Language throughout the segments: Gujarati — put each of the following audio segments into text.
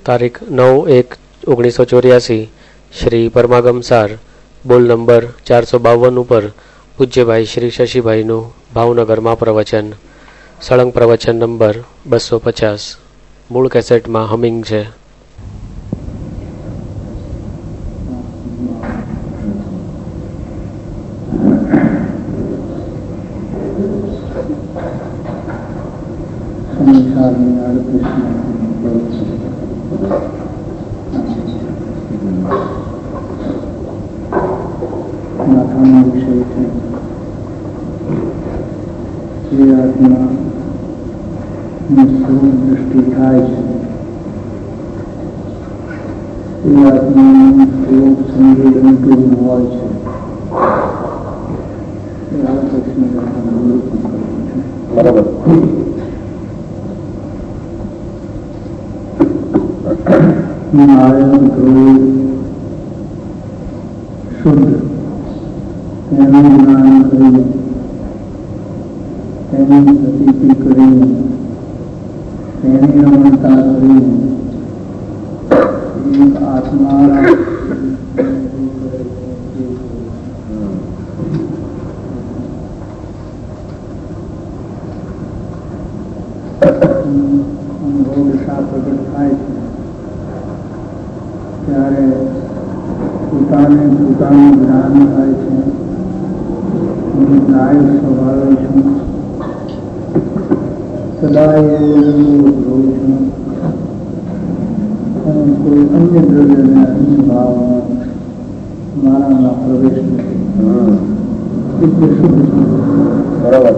તારીખ 9/1/1984 શ્રી પરમાગમ સાર બોલ નંબર 452 ઉપર પૂજ્યભાઈ શ્રી શશીભાઈનું ભાવનગરમાં પ્રવચન. સળંગ પ્રવચન નંબર 250. મૂળ કેસેટમાં હમિંગ છે. માથાનો વિષય છે જે આત્મા સ્વરૂપ દૃષ્ટિ થાય છે એ આત્માનું સ્વરૂપ સંવેદનતું હોય છે. એ આ પછીનું અવલોકન કરવું છે. બરાબર. નારાયણ ધ્રુવ શુદ્ધ તેનું જ્ઞાન કરીને તેની પ્રતીતિ કરીને તેની રમણતા કરીને એક આત્મા અનુભવ દિશા પ્રગટ થાય છે ત્યારે પોતાને પોતાનું જ્ઞાન થાય છે. હું નાયક સ્વભાવે છું, સદાય રહું છું. હું કોઈ અન્ય દ્રવ્યને અન્ય ભાવમાં મારામાં પ્રવેશ નથી. એટલે શુદ્ધ છું. બરાબર.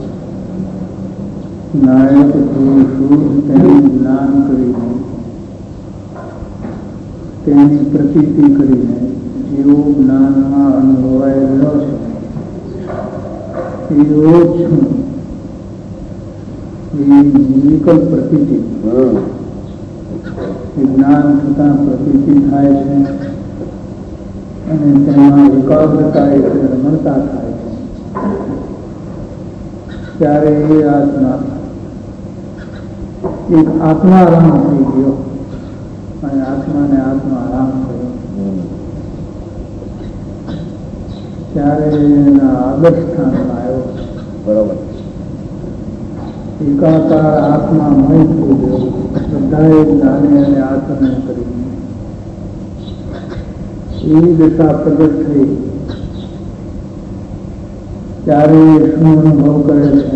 નાયક શુદ્ધ તેનું જ્ઞાન કરીને તેની પ્રતીતિ કરીને જેવો જ્ઞાનમાં અનુભવાયેલો છે એવો જ છું. એ નિર્વિકલ્પ પ્રતીતિ જ્ઞાન થતાં પ્રતીતિ થાય છે અને તેમાં એકાગ્રતા એટલે રમણતા થાય છે. ત્યારે એ આત્મા એક આત્મારામ થઈ ગયો અને આત્માને આત્મા આરામ થયો. ત્યારે એના આદર્શ સ્થાનમાં આવ્યો. બરાબર. એકાકાર આત્મા મય થઈ ગયો. બધાએ જ્ઞાને અને આત્મને કરીને એવી દશા પ્રગટ થઈ. ત્યારે શું અનુભવ કરે છે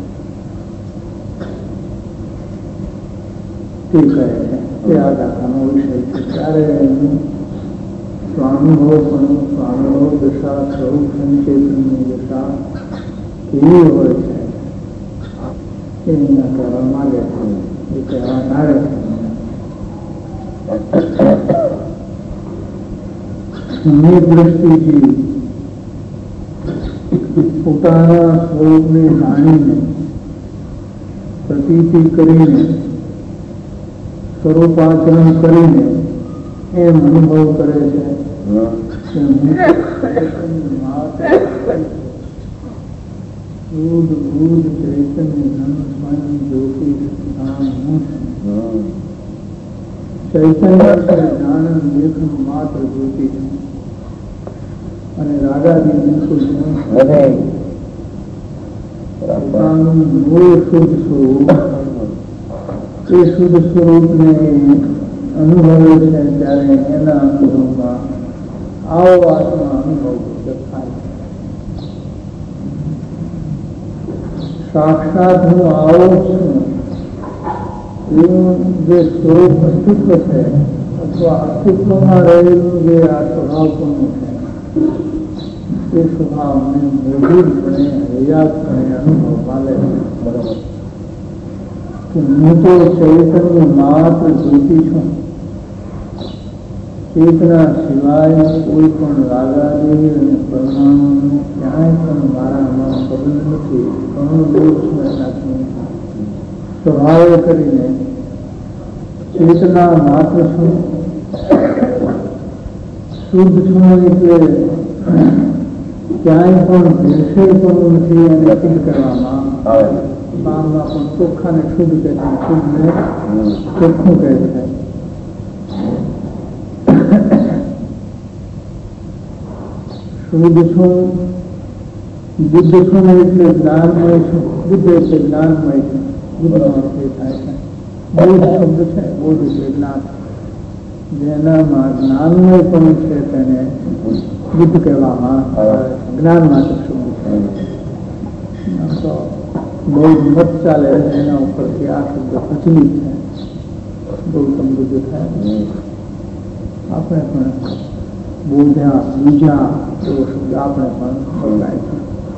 તે કહે છે. તે આ દાખાનો વિષય છે. ત્યારે એનું સ્વાનુભવ પણ સ્વાનુભવ દશા સ્વરૂપ સંચેતનની દશા કેવી હોય છે એ એના કહેવા માંગે છે. એ કહેવા નારે છે દ્રષ્ટિથી પોતાના સ્વરૂપને જાણીને પ્રતીતિ કરીને સ્વરૂપાચરણ કરીને એમ અનુભવ કરે છે ચૈતન્ય લેખન માત્ર જ્યોતિ છે અને રાગાદી બિલકુલ પોતાનું મૂળ શુદ્ધ સ્વરૂપ એ શુદ્ધ સ્વરૂપને અનુભવે છે. ત્યારે એના અનુભવમાં આવો આત્મા અનુભવ થાય. સાક્ષાત હું આવો છું એવું જે સ્વરૂપ અસ્તિત્વ છે અથવા અસ્તિત્વમાં રહેલું જે આ સ્વભાવપણું છે એ સ્વભાવને મૂળભૂતપણે હૈયાતપણે અનુભવમાં લે. બરાબર. હું તો ચૈતન્ય માત્ર જ્યોતિ છું. ચેતના સિવાય કોઈ પણ રાગાદી અને પરમાણુનું ક્યાંય પણ મારામાં સંબંધ નથી. ઘણું દોષ નથી. સ્વભાવે કરીને ચેતના માત્ર છું. શુદ્ધ છું એટલે ક્યાંય પણ ભેળસેળ પણ નથી અને સિદ્ધ કરવામાં આવે. પામમાં પણ ચોખ્ખાને શુદ્ધ કહે છે, શુદ્ધને ચોખ્ખું કહે છે. શુદ્ધ છું, બુદ્ધ છું એટલે જ્ઞાનમય છું. બુદ્ધ એટલે જ્ઞાનમય છે. બુદ્ધનો અર્થ એ થાય છે. બોધ શબ્દ છે, બોધ એટલે જ્ઞાન. જેનામાં જ્ઞાનમય પણ છે તેને બુદ્ધ કહેવામાં જ્ઞાન માટે શબ્દ છે. તો બહુ મત ચાલે એના ઉપરથી આ શબ્દ પ્રચલિત છે. ગૌતમ બુદ્ધ થાય. આપણે પણ બોધ્યા બીજા એવો શબ્દ આપણે પણ બોલાય છે.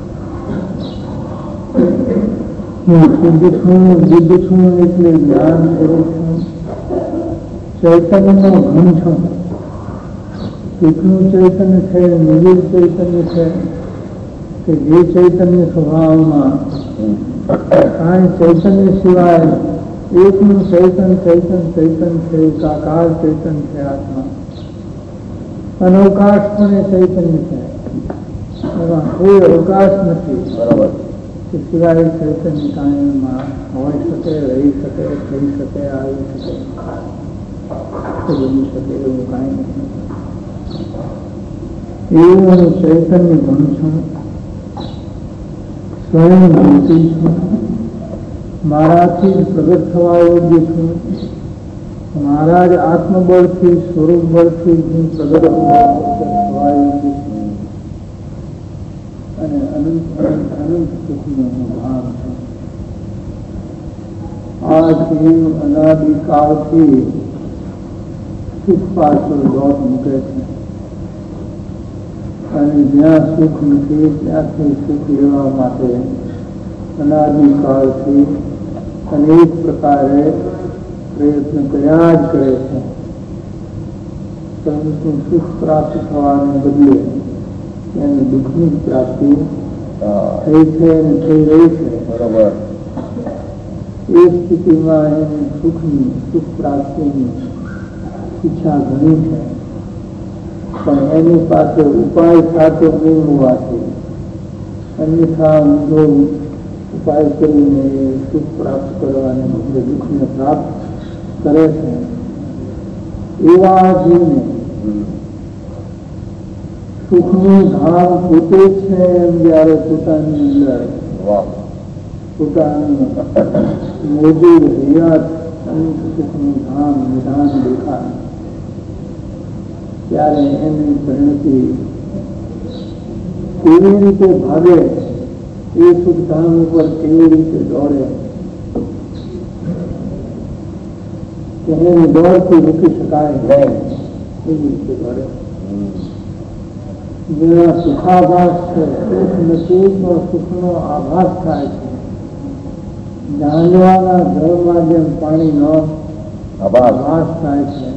હું શુદ્ધ છું, બુદ્ધ છું એટલે જ્ઞાન કરું છું. ચૈતન્યનો ઘન છું. કેટલું ચૈતન્ય છે, નિર્વિલ ચૈતન્ય છે કે જે ચૈતન્ય સ્વભાવમાં કાંઈ ચૈતન્ય સિવાય એકનું ચૈતન ચૈતન ચૈતન છે, એકાકાર ચૈતન છે. આત્મા અનવકાશ પણ એ ચૈતન્ય છે. એમાં કોઈ અવકાશ નથી. બરાબર. કે સિવાય ચૈતન્ય કાયમમાં હોઈ શકે, રહી શકે, થઈ શકે, આવી શકે, બની શકે એવું કાંઈ નથી. એવું હું ચૈતન્ય ગુણ છું. સ્વયં જ્યોતિ છું. મારાથી જ પ્રગટ થવા યોગ્ય છું. મારા જ આત્મબળથી, સ્વરૂપ બળથી હું પ્રગટ થવા યોગ્ય છું. અને અનંત અનંત સુખનો ભાગ છું. આ જીવ અનાદિકાળથી સુખ પાછળ દોટ મૂકે છે અને જ્યાં સુખ નથી ત્યાંથી સુખ લેવા માટે અનાદિકાળથી અનેક પ્રકારે પ્રયત્ન કર્યા જ કરે છે. પરંતુ સુખ પ્રાપ્ત થવાને બદલે એને દુઃખની પ્રાપ્તિ થઈ છે અને થઈ રહી છે. બરોબર. એ સ્થિતિમાં એને સુખ પ્રાપ્તિની ઈચ્છા ઘણી છે, પણ એની પાસે ઉપાય સાચો નહીં હોવાથી અન્યથા ઊંધો ઉપાય કરીને સુખ પ્રાપ્ત કરવાને બદલે દુઃખને પ્રાપ્ત કરે છે. એવા જીવને સુખનું ધામ પોતે છે એમ જયારે પોતાની અંદર પોતાનું મોજુદ હયાત અનંત સુખનું ધામ નિધાન દેખાય ત્યારે એની પરિણતિ કેવી રીતે ભાગે, એ સુખ ધામ ઉપર કેવી રીતે દોડે કે એની દોડથી મૂકી શકાય નહીં એવી રીતે દોડે. જેના સુખાભાસ છે સુખ નથી પણ સુખનો આભાસ થાય છે. જાણવાના જળમાં જેમ પાણીનો આભાસ થાય છે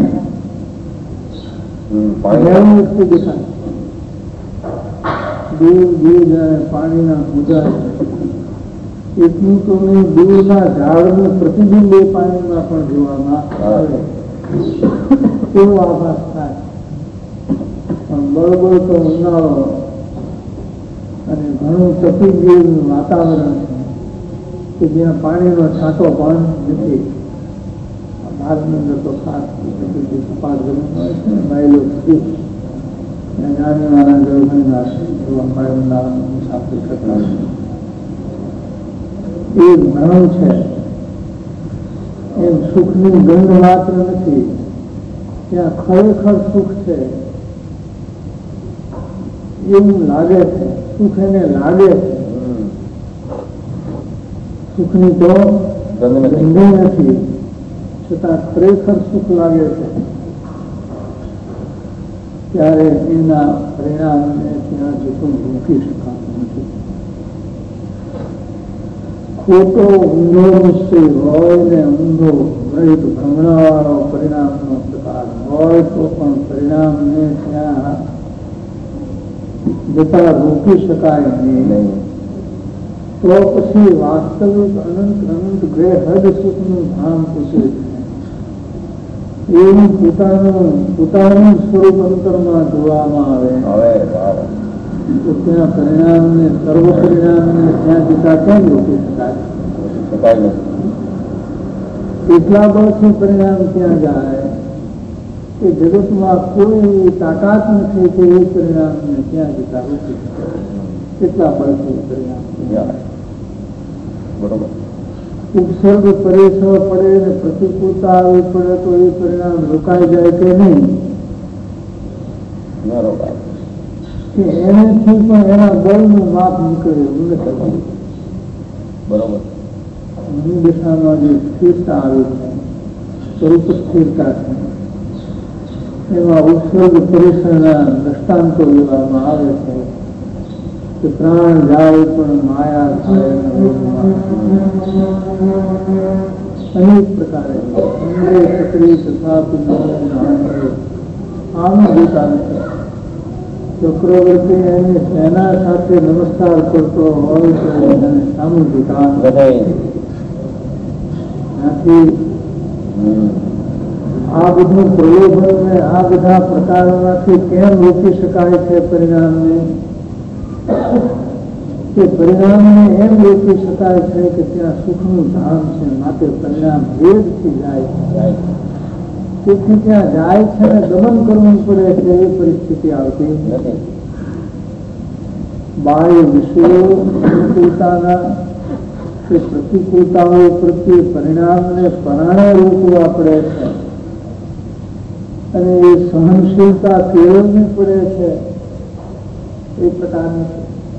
દૂર દૂર જાય પાણીના મુદ્દા એટલું તો નહીં, દૂરના ઝાડનું પ્રતિબિંબ એ પાણીમાં પણ જોવામાં આવે એવો આભાસ થાય. પણ બરોબર તો ઉનાળો અને ઘણું તપી જેવું વાતાવરણ છે કે જ્યાં પાણીનો છાંટો પણ નથી. ભારતની અંદર તો ખાસ સપાટ જમીન હોય છે ને, માઇલો સુધી નાની નાના જળના જોવા મળે. ઉનાળાની મુસાફરી કરતા એ ઘણું છે. એમ સુખની ગંધ માત્ર નથી, ત્યાં ખરેખર સુખ છે એવું લાગે છે. સુખ એને લાગે છે. સુખની તો ગંધ નથી, છતાં ખરેખર સુખ લાગે છે. ત્યારે એના પરિણામને ત્યાં જતું મૂકી શકાતું નથી. ખોટો ઊંધો નિશ્ચય હોય ને ઊંધો ભ્રમિત ભ્રમણાવાળો પરિણામનો પ્રકાર હોય તો પણ પરિણામને ત્યાં જતા રોકી શકાય નહીં. તો પછી વાસ્તવિક અનંત અનંત ગ્રહદ સુખનું ધામ પૂછે છે. એવું પોતાનું સ્વરૂપ અંતરમાં જોવામાં આવે તો ત્યાં પરિણામને સર્વ પરિણામને ત્યાં જતા કેમ રોકી શકાય? એટલા બળથી પરિણામ ત્યાં જાય કે જગતમાં કોઈ તાકાત નથી કે એ પરિણામને ત્યાં જતા રોકી શકે. કેટલા બળથી પરિણામ બરોબર. ઉપસર્ગ પરિસર પડે ને પ્રતિકૂળતા આવી પડે તો એ પરિણામ રોકાઈ જાય કે નહીં? કે એનેથી પણ એના બળનું માપ નીકળે એવું નથી. બરોબર. દશામાં જે સ્થિરતા આવી છે, સ્વરૂપ સ્થિરતા છે, એમાં ઉપસર્ગ પરિસરના દ્રષ્ટાંતો લેવામાં આવે છે કે પ્રાણ જાય પણ માયા થાય અનેક પ્રકારે તથા આમ જોતા નથી. ચક્રવર્તી એની સેના સાથે નમસ્કાર કરતો હોય તો એને સામું જોતા ત્યાંથી આ બધું પ્રલોભન આ બધા પ્રકારોમાંથી કેમ રોકી શકાય છે પરિણામને? કે પરિણામને એમ રોકી શકાય છે કે ત્યાં સુખનું ધામ છે, માટે પરિણામ વેગથી જાય છે. તેથી ત્યાં જાય છે ને દમન કરવું પડે છે એ પરિસ્થિતિ આવતી નથી. બાહ્ય વિષયો અનુકૂળતાના કે પ્રતિકૂળતાઓ પ્રત્યે પરિણામને પરાણે રોકવા પડે છે અને એ સહનશીલતા કેળવવી પડે છે. એ પ્રકારની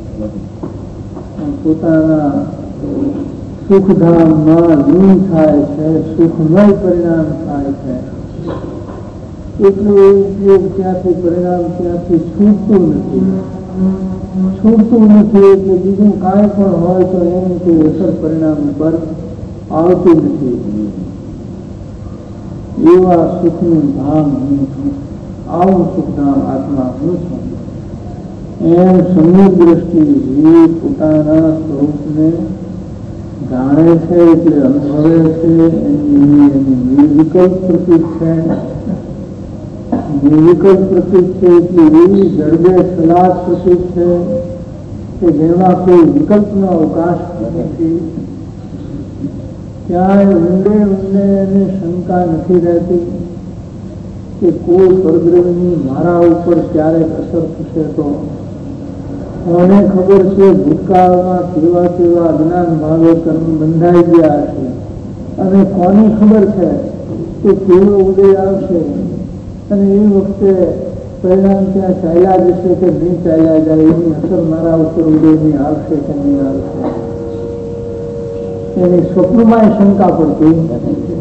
પોતાના સુખધામમાં લીન થાય છે, સુખમય પરિણામ થાય છે. એટલું એ ઉપયોગ ત્યાંથી પરિણામ ત્યાંથી છૂટતું નથી કે બીજું કાંઈ પણ હોય તો એની કોઈ અસર પરિણામ ઉપર આવતું નથી. એવા સુખનું ધામ હું છું, આવું સુખધામ આત્મા હું છું. એમ સમ્યક દ્રષ્ટિ જીવ પોતાના સ્વરૂપને જાણે છે એટલે અનુભવે છે. એની નિર્વિકલ્પ પ્રતીક છે. નિર્વિકલ્પ પ્રતીક છે એટલે એવી જડબે સલાહ પ્રતીક છે કે જેમાં કોઈ વિકલ્પનો અવકાશ નથી. ક્યાંય ઊંડે એની શંકા નથી રહેતી કે કોઈ પરદ્રવ્યની મારા ઉપર ક્યારેક અસર થશે તો કોને ખબર છે ભૂતકાળમાં કેવા કેવા અજ્ઞાન ભાવે કર્મ બંધાઈ ગયા છે અને કોની ખબર છે કે કેવો ઉદય આવશે અને એ વખતે પરિણામ ત્યાં ચાલ્યા જશે કે નહીં ચાલ્યા જાય એની અસર મારા ઉપર ઉદયની આવશે કે નહીં આવશે એની સ્વપ્નમાં શંકા પડતી નથી.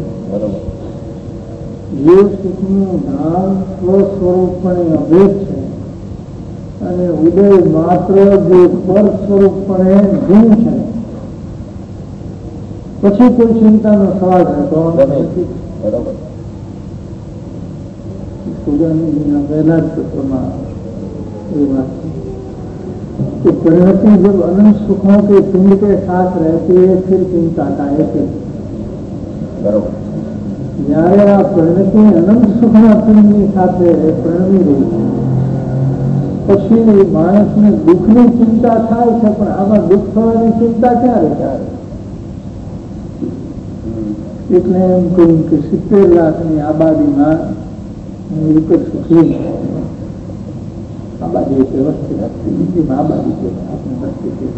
જે સુખનું ધામ સ્વસ્વરૂપપણે અભેદ છે અને ઉદય માત્ર જે પર સ્વરૂપપણે ભીન છે, પછી કોઈ ચિંતાનો સવાલ રહેતો નથી. પહેલા જ સત્રમાં એ વાત कि परिणति जब अनंत सुखों के पिंड के साथ रहती है फिर चिंता का है जયારે આ પરિણતિ અનંત સુખના પિંડની સાથે પરણવી રહી છે પછી માણસને દુઃખની ચિંતા થાય છે, પણ આમાં દુઃખ થવાની ચિંતા ક્યારે? એટલે એમ કહ્યું કે 70 લાખની આબાદીમાં એક જ સુખી આબાદી વ્યવસ્થિત હતી, બીજી આબાદી છે આપણે વસ્તી છે.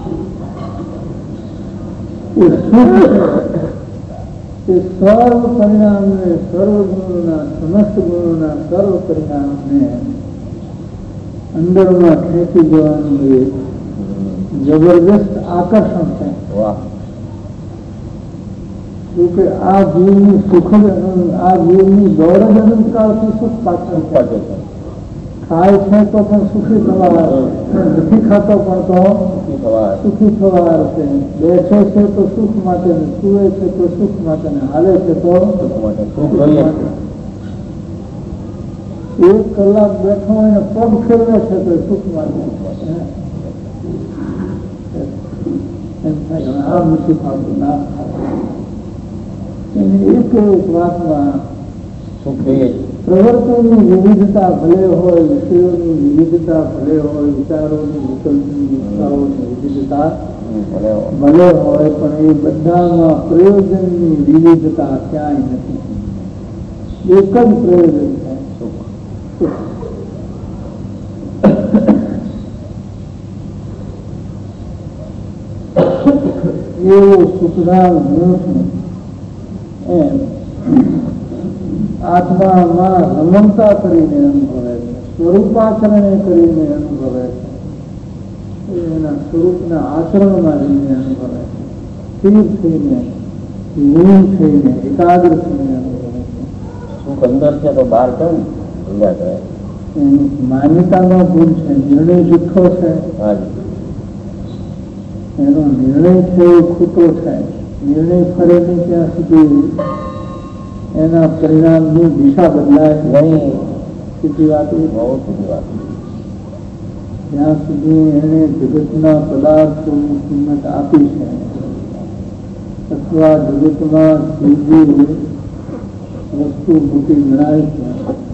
એ સુખ એ સર્વ પરિણામને, સર્વ ગુણોના, સમસ્ત ગુણોના સર્વ પરિણામને અંદરમાં ખેંચી જવાનું એક જબરદસ્ત આકર્ષણ છે. જોકે આ જીવની સુખ આ જીવની દોડ જ અનંતકાળથી સુખ પાછળ ખાય છે તો પણ સુખી થવા, નથી ખાતો પણ તો સુખી થવા છે, બેસે છે તો સુખ માટે, સુવે છે તો સુખ માટે, હાલે છે તો સુખ માટે. 1 કલાક બેઠો હોય પગ ફેરવે છે તો સુખ માટે. એમ થાય આ મુઠી ખાતું ના એની એક વાતમાં સુખ જોઈએ. પ્રવૃત્તિની વિવિધતા ભલે હોય, વિષયોની વિવિધતા ભલે હોય, વિચારોની વિકલ્પની વિસ્તારોની વિવિધતા ભલે હોય, પણ એ બધામાં પ્રયોજનની વિવિધતા ક્યાંય નથી. એક જ પ્રયોજન છે સુખ. એવું સુખદાન હું છું એમ આત્મામાં રમણતા કરીને અનુભવે છે, સ્વરૂપાચરણે કરીને અનુભવે છે, એના સ્વરૂપના આચરણમાં રહીને અનુભવે છે, સ્થિર થઈને લીન થઈને એકાગ્ર થઈને અનુભવે છે. સુખ અંદર છે તો બહાર કેમ ભૂલ્યા કરે? એની માન્યતાનો ભૂલ છે, નિર્ણય જુઠ્ઠો છે, એનો નિર્ણય છે એ ખોટો છે. નિર્ણય ફરે નહીં ત્યાં સુધી એના પરિણામની દિશા બદલાય નહીં. સીધી વાત એ બહુ સીધી વાત. જ્યાં સુધી એને જગતના પદાર્થોની કિંમત આપી છે અથવા જગતમાં બીજી વસ્તુ મોટી ગણાય છે,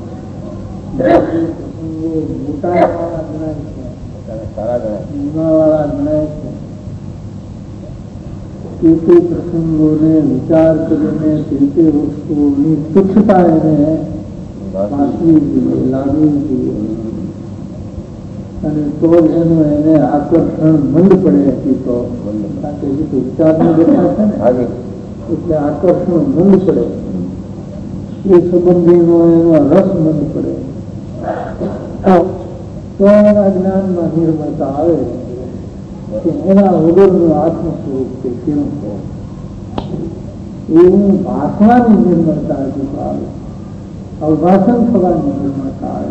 મોટાવાળા ગણાય છે, મહિમાવાળા ગણાય છે, તે પ્રસંગોને વિચાર કરીને તે વસ્તુઓની તુચ્છતા એને વાંચવી જોઈએ, લાગવી જોઈએ, અને તો એનું એને આકર્ષણ મંદ પડે હતી. તો કારણ કે વિચારની દશા છે ને, એટલે આકર્ષણ મંદ પડે, એ સંબંધીનો એનો રસ મંદ પડે, તો એના જ્ઞાનમાં નિર્મળતા આવે કે એના વગરનું આત્મ સ્વરૂપ કે કેવું છે. એવું ભાષવાની નિર્મળતા હજુ આવે, અવભાષણ થવાની નિર્મળતા આવે.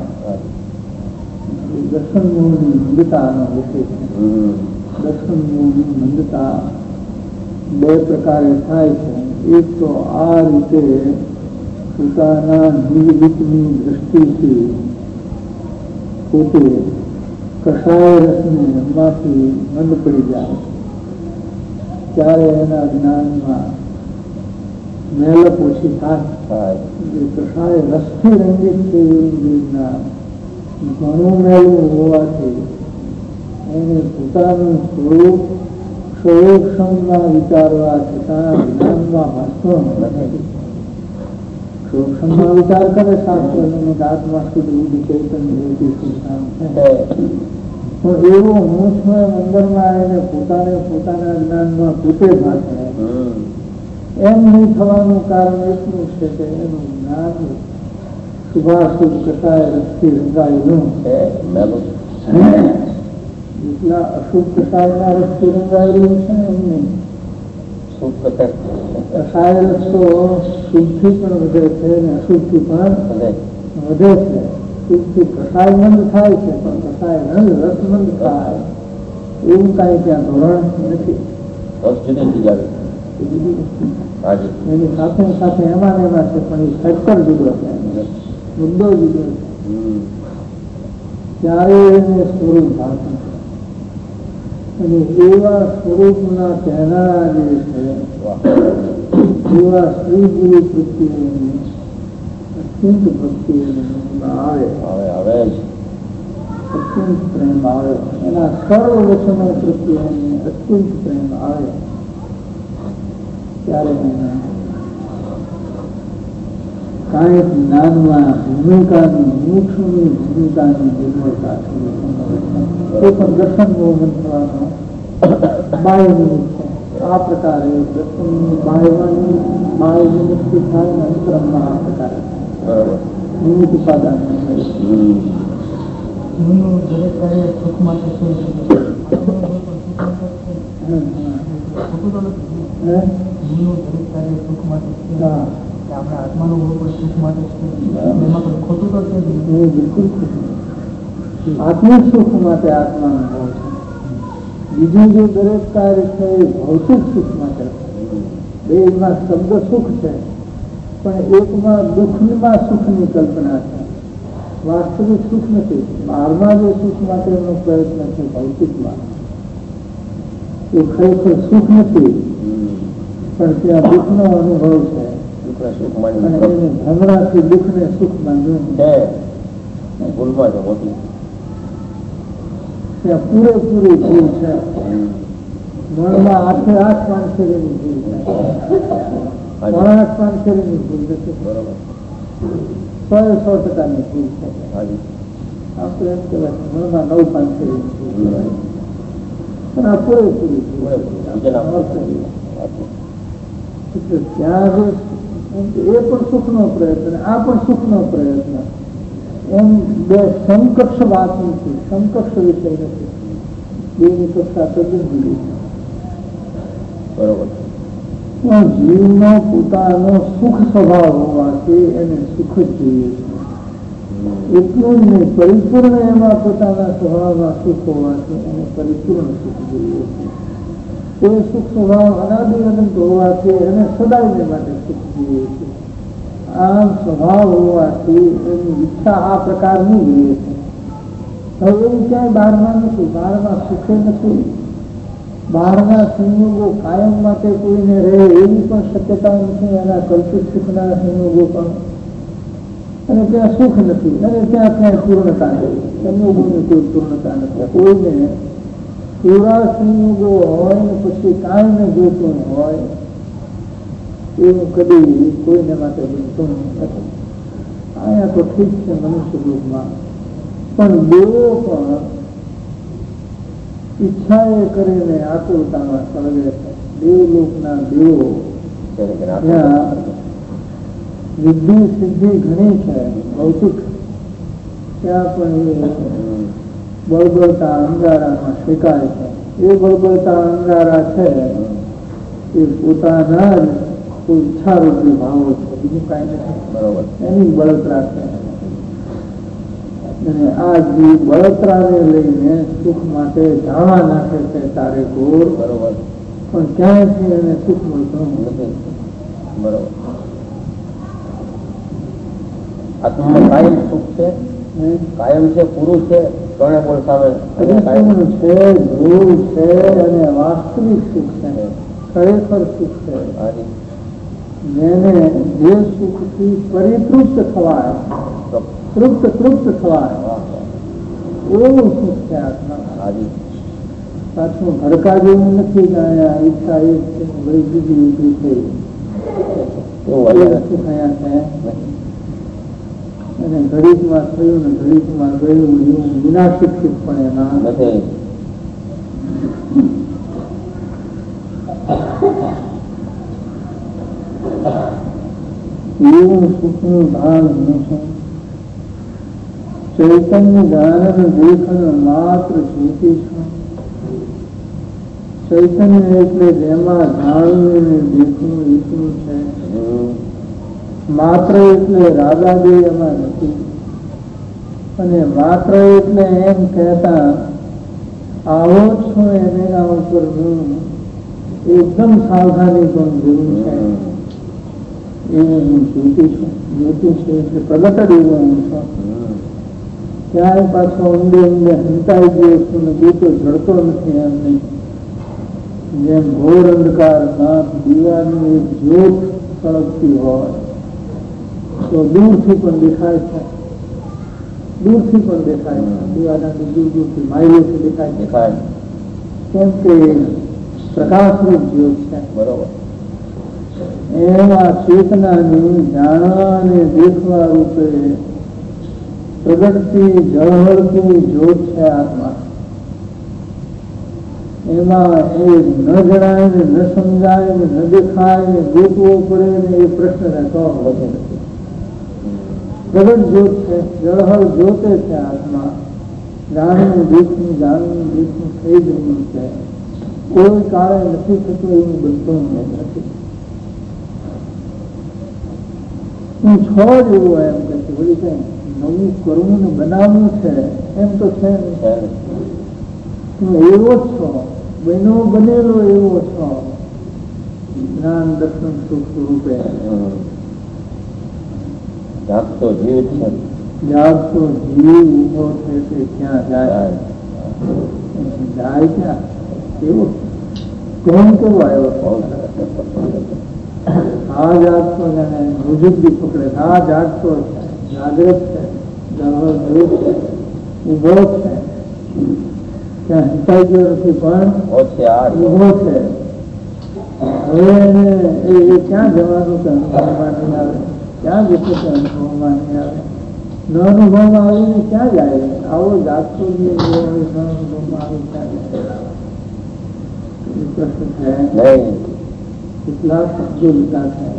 દર્શન મોહની મંદતાનો વિષય છે. દર્શન મોહની મંદતા બે પ્રકારે થાય છે. એક તો આ રીતે પોતાના નિર્વિતની દ્રષ્ટિથી પોતે કષાય રસને એમાંથી મંદ પડી જાય ત્યારે એના જ્ઞાનમાં મેલપ ઓછી થાય. કષાય રસથી રંગિત છે એવું જ્ઞાન ઘણું મેળવું હોવાથી એને પોતાનું સ્વરૂપ ક્ષોક્ષમમાં વિચારવા છતાં જ્ઞાનમાં વાંચતો નથી. ક્ષોક્ષમમાં વિચાર કરે શાસ્ત્ર આત્મા સુધી ઉડી ચૈતન્ય પણ એવો હું છું એમ અંદરમાં એને પોતાના જ્ઞાનમાં પોતે ભાષે એમ નહીં થવાનું કારણ એટલું છે કે એનું જ્ઞાન શુભાશુભ કસાય રસથી રંગાયેલું છે. જેટલા અશુભ કસાયના રસથી રંગાયેલું છે એમને કસાય રસ તો શુભથી પણ વધે છે અને અશુભથી પણ વધે છે. શુભથી કસાય મંદ થાય છે પણ કસાય રંગ રસમંદ થાય એવું કાંઈ ત્યાં ધોરણ નથી. એની સાથે સાથે એમાં છે પણ એ ફેક્ટર જુદો છે, મુદ્દો જુદો છે. ત્યારે એને સ્વરૂપ ભાષણ અને એવા સ્વરૂપના કહેનારા જે છે એવા શ્રી ગુરુ પ્રત્યેની અત્યંત ભક્તિ આવે, અત્યંત પ્રેમ આવે. એના સર્વ વચનો પ્રત્યેની અત્યંત પ્રેમ આવે ત્યારે એને કાંઈ જ્ઞાનમાં ભૂમિકાની મૂઠની ભૂમિકાની નિર્મળતા એ પણ દર્શન મોહન થવાનો બાહ્ય નિમિત્ત છે. આ પ્રકારે દર્શનની બાહ્ય નિમિત્ત થાય ને અંતરમમાં આ પ્રકારે નિમિત્ત ઉપાદાન દરેક કાર્ય સુખ માટે આપણા આત્માનું સુખ માટે એમાં પણ ખોટું તો છે બિલકુલ આત્મિક સુખ માટે આત્માનો ભાવ છે. બીજું જે દરેક કાર્ય છે એ ભૌતિક સુખ માટે બે એમાં શબ્દ સુખ છે પણ એકમાં દુઃખમાં સુખની કલ્પના છે. વાસ્તવિક સુખ નથી. બહારમાં જે સુખ માટેનો પ્રયત્ન છે ભૌતિકમાં એ ખરેખર સુખ નથી પણ ત્યાં દુઃખનો અનુભવ છે. ભમરાથી દુઃખ ને સુખ બાંધવું ભૂલમાં છે મોટી. ત્યાં પૂરેપૂરી ભૂલ છે. મનમાં 8 પાનખેરીની ભૂલ છે. 8 પાનખેરીની ભૂલ નથી. 100% ભૂલ છે. આમ તો એમ કહેવાય ઘરમાં 9 પાંચેરી ભૂલ પણ આ પૂરેપૂરી એટલે ત્યાં એ પણ સુખનો પ્રયત્ન, આ પણ સુખનો પ્રયત્ન, એમ બે સમકક્ષ વાત નથી, સમકક્ષ વિષય નથી, બેની કક્ષા તદ્દન જુદી છે. બરોબર. જીવનો પોતાનો સુખ સ્વભાવ હોવાથી એને સુખ જ જોઈએ છે. એટલું જ નહીં, પરિપૂર્ણ એમાં પોતાના સ્વભાવમાં સુખ હોવાથી એને પરિપૂર્ણ સુખ જોઈએ છે. એ સુખ સ્વભાવ અનાદિ અનંત હોવાથી એને સદાયને માટે સુખ જોઈએ છે. આમ સ્વભાવ હોવાથી એની ઈચ્છા આ પ્રકારની રહે છે. હવે એવું ક્યાંય બહારમાં નથી, બહારમાં સુખે નથી. બહારના સંયોગો કાયમ માટે કોઈને રહે એવી પણ શક્યતા નથી, એના કલ્પિત સુખના સંયોગો પણ, અને ત્યાં સુખ નથી, અને ત્યાં ક્યાંય પૂર્ણતા નથી, સંયોગોની કોઈ પૂર્ણતા નથી. કોઈને પૂરા સંયોગો હોય ને પછી કાયમને જોતું હોય એવું કદી કોઈને માટે બનતું નથી. અહીંયા તો ઠીક છે મનુષ્ય રૂપમાં, પણ દેવો પણ ઈચ્છા એ કરીને આતુરતામાં સળગે છે. દેવલોકના દેવો ત્યાં વિધિ સિદ્ધિ ઘણી છે ભૌતિક, ત્યાં પણ એ બળબળતા અંગારામાં શેકાય છે. એ બળબળતા અંગારા છે એ પોતાના જ કોઈ ઈચ્છારૂપી ભાવો છે, બીજું કાંઈ નથી. બરોબર, એની બળતરા છે. અને આ જીવ બળતરાને લઈને સુખ માટે ધાવા નાખે છે તારે ગોર. બરોબર, પણ ક્યાંયથી એને સુખ મળતું નથી. બરોબર. આત્મા કાયમ સુખ છે, કાયમ છે, પૂરું છે, ત્રણે બોલ સામે છે, ધ્રુવ છે અને વાસ્તવિક સુખ છે, ખરેખર સુખ છે. જેને જે સુખથી પરિતૃપ્ત થવાય, તૃપ્ત થવાય એવું સુખ છે આત્મા. પાછું ભડકા જેવું નથી કે અહીંયા ઈચ્છા એક છે બીજી ઊભી થઈ, સુખ અહીંયા છે. અને ઘડીકમાં થયું ને ઘડીકમાં ગયું એવું વિનાશિક્ષિત પણ એમાં નથી. એવું સુખનું ભાન હંમેશા ચૈતન્ય જ્ઞાન દેખન માત્ર જ્યોતિ છે. ચૈતન્ય એટલે જેમાં જાણવું ને દેખવું એટલું છે. માત્ર એટલે રાગાદેય એમાં નથી. અને માત્ર એટલે એમ કહેતા આવો છો એના ઉપર હું એકદમ સાવધાની પણ જરૂર છે. એવું હું જ્યોતિ છું. જ્યોતિ છે એટલે પ્રગટ જ એવું હું છું. ક્યાંય પાછો ઊંડે ઊંડે હંતાઈ ગયો છું ને ગોતો જડતો નથી. એમ નહીં, જેમ ઘોર અંધકારમાં દીવાની એક જ્યોત સળગતી હોય તો દૂરથી પણ દેખાય છે, દૂરથી પણ દેખાય છે. દીવાનાથી દૂર દૂરથી માઇલોથી દેખાય, કેમ કે પ્રકાશરૂપ જ્યોત છે. બરોબર. એમાં ચેતનાની જાણવા અને દેખવા રૂપે પ્રગટતી ઝળહળતી જ્યોત છે આત્મા. એમાં એ ન જણાય ને ન સમજાય ને ન દેખાય ને ગોતવો પડે ને એ પ્રશ્ન રહેતો વધે નથી. પ્રગટ જ્યોત છે, ઝળહળ જ્યોતે છે આત્મા. જાણવું દેખવું થઈ જવું છે. કોઈ કાળે નથી થતું એવું બનતું નથી. હું છો જ એવું એમ કે છે, વળી કઈ નવું કરવું ને બનાવવું છે એમ તો છે નહીં. હું એવો જ છો, બનેલો એવો છો. જ્ઞાન દર્શન સુખ સ્વરૂપે જાગતો જીવ છે. જાગતો જીવ ઉભો છે તે ક્યાં જાય? જાય ક્યાં? કેવો કોણ કેવો આવ્યો? આ જાગતો જાણે મુજુબી પકડે. આ જાગતો છે, જાગૃત છે, ઉભો છે, ત્યાં હિંસાઈ ગયો નથી પણ ઉભો છે. હવે એ ક્યાં જવાનું કે અનુભવમાં નહીં આવે? ક્યાં જશે તે અનુભવમાં નહીં આવે? ન અનુભવમાં આવીને ક્યાં જાય? આવો જાગતો ન અનુભવમાં આવી ક્યાં જાય? પ્રશ્ન થાય કેટલા શબ્દો લીધા છે.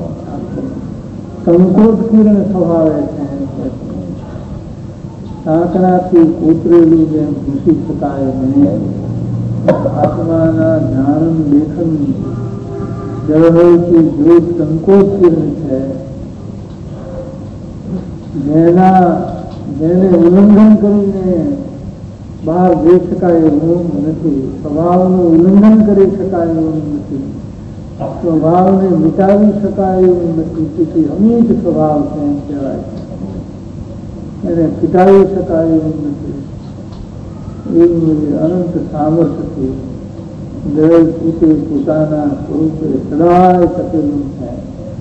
સંકોચ કિરણ સ્વભાવે છે. સાંકડાથી કોતરેલું જેમ ઘૂસી શકાય નહીં. આત્માના જ્ઞાન લેખન જળહળથી જો સંકોચ કિરણ છે, જેને ઉલ્લંઘન કરીને બહાર જઈ શકાય એવું નથી. સ્વભાવનું ઉલ્લંઘન કરી શકાય એવું નથી. સ્વભાવને મિટાવી શકાય એવું નથી. તેથી અમિત સ્વભાવ છે એમ કહેવાય. એને ફીટાવી શકાય એવું નથી. એવું અનંત સામર્થ્યથી દરેક પોતે પોતાના સ્વરૂપે સદાય ટકેલું છે.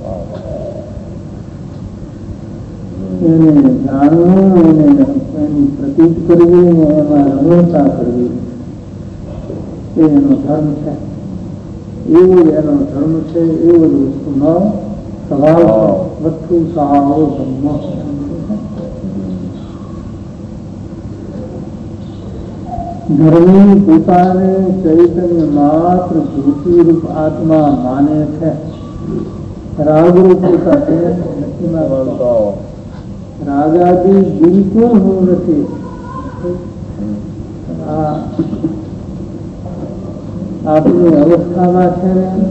એને જાણવું, એની પ્રતીત કરવી ને એમાં રમણતા કરવી એ એનો ધર્મ છે. એવો એનો ધર્મ છે. એવો જ વસ્તુનો સ્વભાવ છે. વસ્તુ સાવ ધર્મ. ધર્મી પોતાને ચૈતન્ય માત્ર જ્યોતિરૂપ આત્મા માને છે. રાગરૂપ પોતાને નથી માનતો. રાગાદી બિલકુલ હું નથી. આપણી અવસ્થામાં છે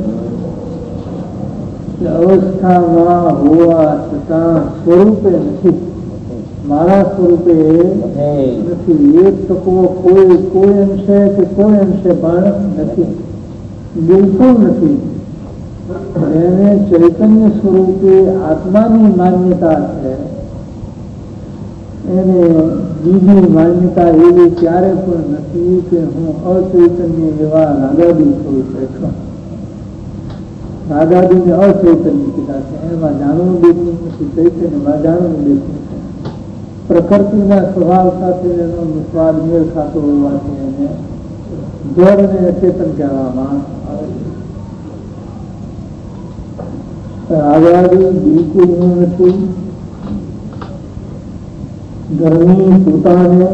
ને, અવસ્થામાં હોવા છતાં સ્વરૂપે નથી. મારા સ્વરૂપે નથી. એક તત્વો કોઈ અંશે કે કોઈ અંશે પણ નથી. બિલકુલ નથી. એને ચૈતન્ય સ્વરૂપે આત્માની માન્યતા છે. એને બીજી માન્યતા એવી ક્યારે પણ નથી કે હું અચૈતન્ય એવા રાગાદી સ્વરૂપે છું. રાગાદીને અચૈતન્ય કીધા છે. એમાં જાણવું દેખવું નથી. ચૈતન્યમાં જાણવું દેખવું છે. પ્રકૃતિના સ્વભાવ સાથે એનો સ્વાદ મેળ ખાતો હોવાથી એને જળ અને અચેતન કહેવામાં આવે છે. રાગાદી બિલકુલ હું નથી. ધર્મી પોતાને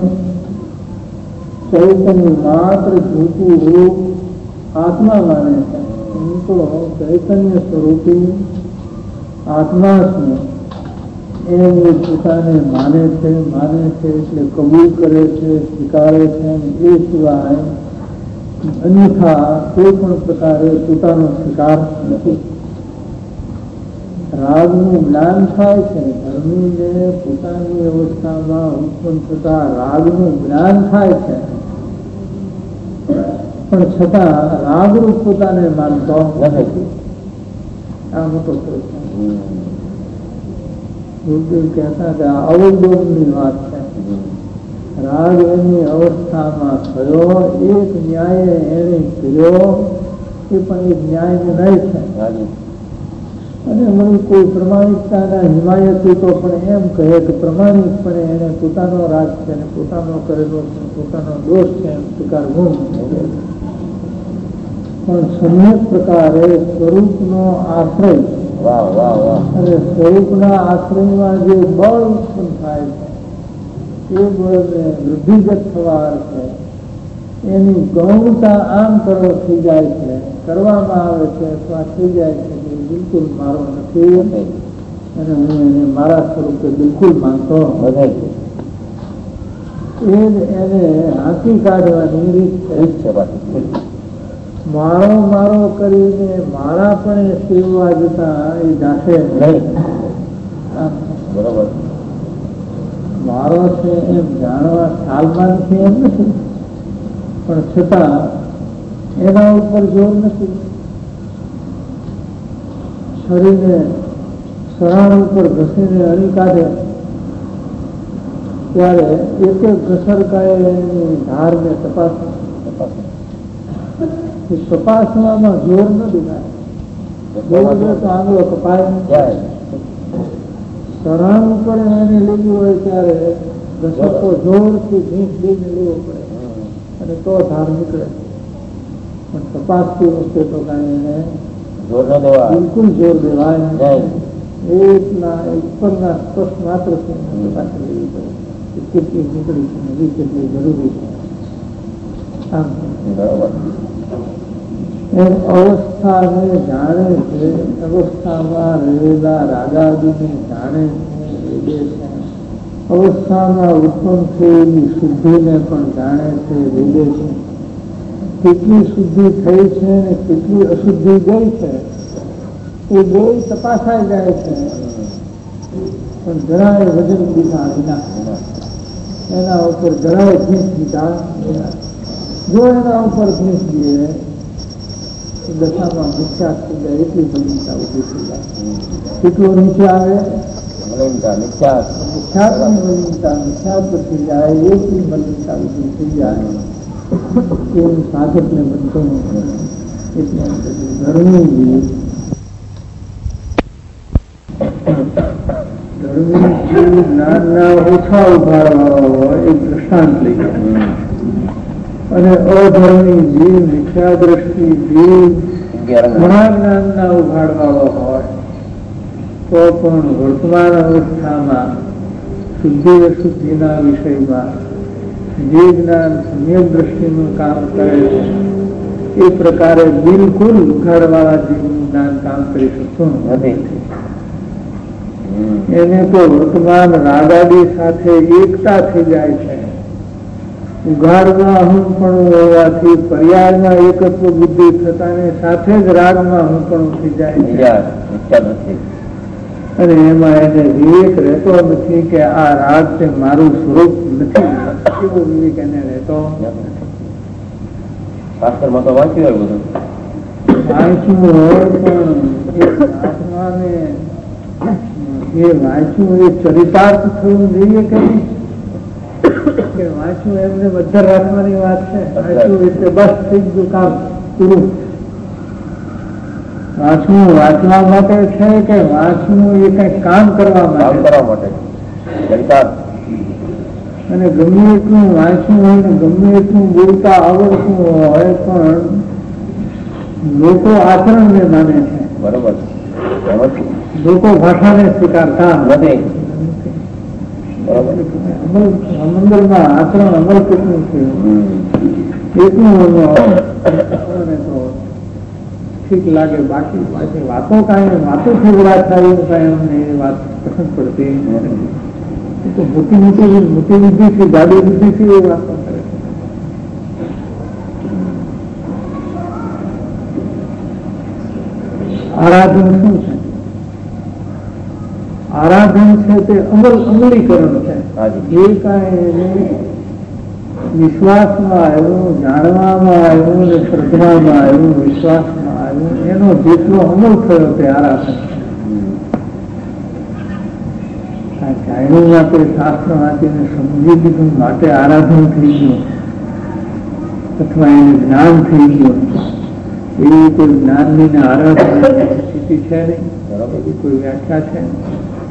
ચૈતન્ય માત્ર જ્યોતિ રૂપ આત્મા માને છે. હું તો ચૈતન્ય સ્વરૂપી આત્મા છું એમ એ પોતાને માને છે એટલે કબૂલ કરે છે, સ્વીકારે છે. એ સિવાય અન્યથા કોઈ પણ પ્રકારે પોતાનો સ્વીકાર નથી. રાગનું જ્ઞાન થાય છે. ધર્મીને પોતાની અવસ્થામાં ઉત્પન્ન થતા રાગનું જ્ઞાન થાય છે, પણ છતાં રાગરૂપ પોતાને માનતો નથી. આ મોટો પ્રશ્ન. ગુરુદેવ કહેતા કે આ અવગોળની વાત છે. રાગ એની અવસ્થામાં થયો, એક ન્યાય એને કર્યો, એ પણ એક ન્યાયને નહીં છે. અને મને કોઈ પ્રમાણિકતાના હિમાયતી તો પણ એમ કહે કે પ્રમાણિકપણે એને પોતાનો રાગ છે, પોતાનો કરેલો છે, પોતાનો દોષ છે એમ સ્વીકારવું. પણ સમ્યક પ્રકારે સ્વરૂપનો આશ્રય અને સ્વરૂપના આશ્રયમાં જે બળ ઉત્પન્ન થાય છે એ બળને વૃદ્ધિગત થવા છે. એની ગૌણતા આમ કરો થઈ જાય છે, કરવામાં આવે છે અથવા થઈ જાય છે કે બિલકુલ મારો નથી અને હું એને મારા સ્વરૂપે બિલકુલ માનતો નથી. એ જ એને હાંકી કાઢવાની રીત છે. મારો કરીને મારા પણ સેવવા જતા એ જાશે નહીં. બરોબર. મારો છે એમ જાણવા ખ્યાલમાં છે એમ નથી, પણ છતાં એના ઉપર જોર નથી. શરીરને સરાણ ઉપર ઘસીને અણી કાઢે ત્યારે એક એક ઘસરકાએ એની ધારને તપાસવામાં જોર ન દેખાય. તો આંગળો કપાય. સરાણ ઉપર એને લેવું હોય ત્યારે ઘસરકો જોરથી ભીંસ દઈને લેવો પડે અને તો ધાર નીકળે. પણ તપાસતી વખતે તો કાંઈ એને બિલકુલ જોર દેવાય નહીં. એટલા ઉપરના સ્પર્શ માત્ર છે પાસે લેવી પડે કેટલી નીકળી છે નવી કેટલી જરૂરી છે. આમ એમ અવસ્થાને જાણે છે, અવસ્થામાં રહેલા રાગાદિને જાણે છે, અવસ્થામાં ઉત્પન્ન થયેલી શુદ્ધિને પણ જાણે છે, વેદે છે. કેટલી શુદ્ધિ થઈ છે ને કેટલી અશુદ્ધિ ગઈ છે એ બે તપાસાઈ જાય છે, પણ જરાય વજન દીધા વિના, એના ઉપર જરાય ભીંસ દીધા વિના. જો એના ઉપર ભીંસ દીએ દશામાં મિથ્યા થઈ જાય, એટલી મલિનતા ઉભી થઈ જાય. કેટલો નીચે આવે મિથ્યાત્મની મલિનતા, મિથ્યાત્મ થઈ જાય, એટલી મલિનતા ઉભી થઈ જાય. એવું સાધકને બનતો નથી. એટલે ધર્મી જીવ જ્ઞાનના ઓછા ઉભાડવા હોય એક દ્રષ્ટાંત લઈએ, અને અધર્મી જીવ મિથ્યા દ્રષ્ટિ જીવ ઘણા જ્ઞાનના ઉભાડવાળો હોય તો પણ વર્તમાન અવસ્થામાં શુદ્ધિ અશુદ્ધિના વિષયમાં જે જ્ઞાન સમ્યક દ્રષ્ટિનું કામ કરે છે એ પ્રકારે બિલકુલ ઉઘાડવાળા જીવનું જ્ઞાન કામ કરી શકતું નથી. એને તો વર્તમાન રાગાદી સાથે એકતા થઈ જાય છે. ઉઘાડમાં અહંપણું હોવાથી પર્યાયમાં એકત્વ બુદ્ધિ થતાની સાથે જ રાગમાં અહંપણું થઈ જાય છે, અને એમાં એને વિવેક રહેતો નથી કે આ રાગ તે મારું સ્વરૂપ નથી. એવો વિવેક એને રહેતો શાસ્ત્રમાં તો વાંચ્યું હોય બધું, વાંચ્યું હોય પણ આત્માને એ વાંચ્યું એ ચરિતાર્થ થવું જોઈએ કે નહીં? કે વાંચ્યું એમને બધા રાખવાની વાત છે. વાંચ્યું એટલે બસ થઈ ગયું, કામ પૂરું. વાંચવું વાંચવા માટે છે કે વાંચવું એ કઈ કામ કરવા માટે? અને ગમે એટલું વાંચવું હોય ને ગમે એટલું બોલતા આવડતું હોય પણ લોકો આચરણને માને છે, બરોબર, લોકો ભાષાને સ્વીકારતા નથી. મંદિરમાં આચરણ અમલ કેટલું છે એટલું તો ઠીક લાગે. બાકી વાતો કાંઈ વાતોથી ઉડા થાય એવું કાંઈ અમને એ વાત પસંદ પડતી નથી. તો મોટી બુદ્ધિથી જાડી બુદ્ધિથી એ વાતો કરે છે. આરાધન શું છે? આરાધન છે તે અમલીકરણ છે. એ કાંઈ વિશ્વાસમાં આવ્યું, જાણવામાં આવ્યું ને શ્રદ્ધામાં આવ્યું, વિશ્વાસમાં આવ્યું, એનો જેટલો અમલ થયો તે આરાધન. જાણ્યું માટે શાસ્ત્ર વાંચીને સમજી લીધું માટે આરાધન થઈ ગયું, અથવા એને જ્ઞાન થઈ ગયું, એવી કોઈ જ્ઞાનની ને આરાધનની સ્થિતિ છે નહીં, એવી કોઈ વ્યાખ્યા છે નહીં.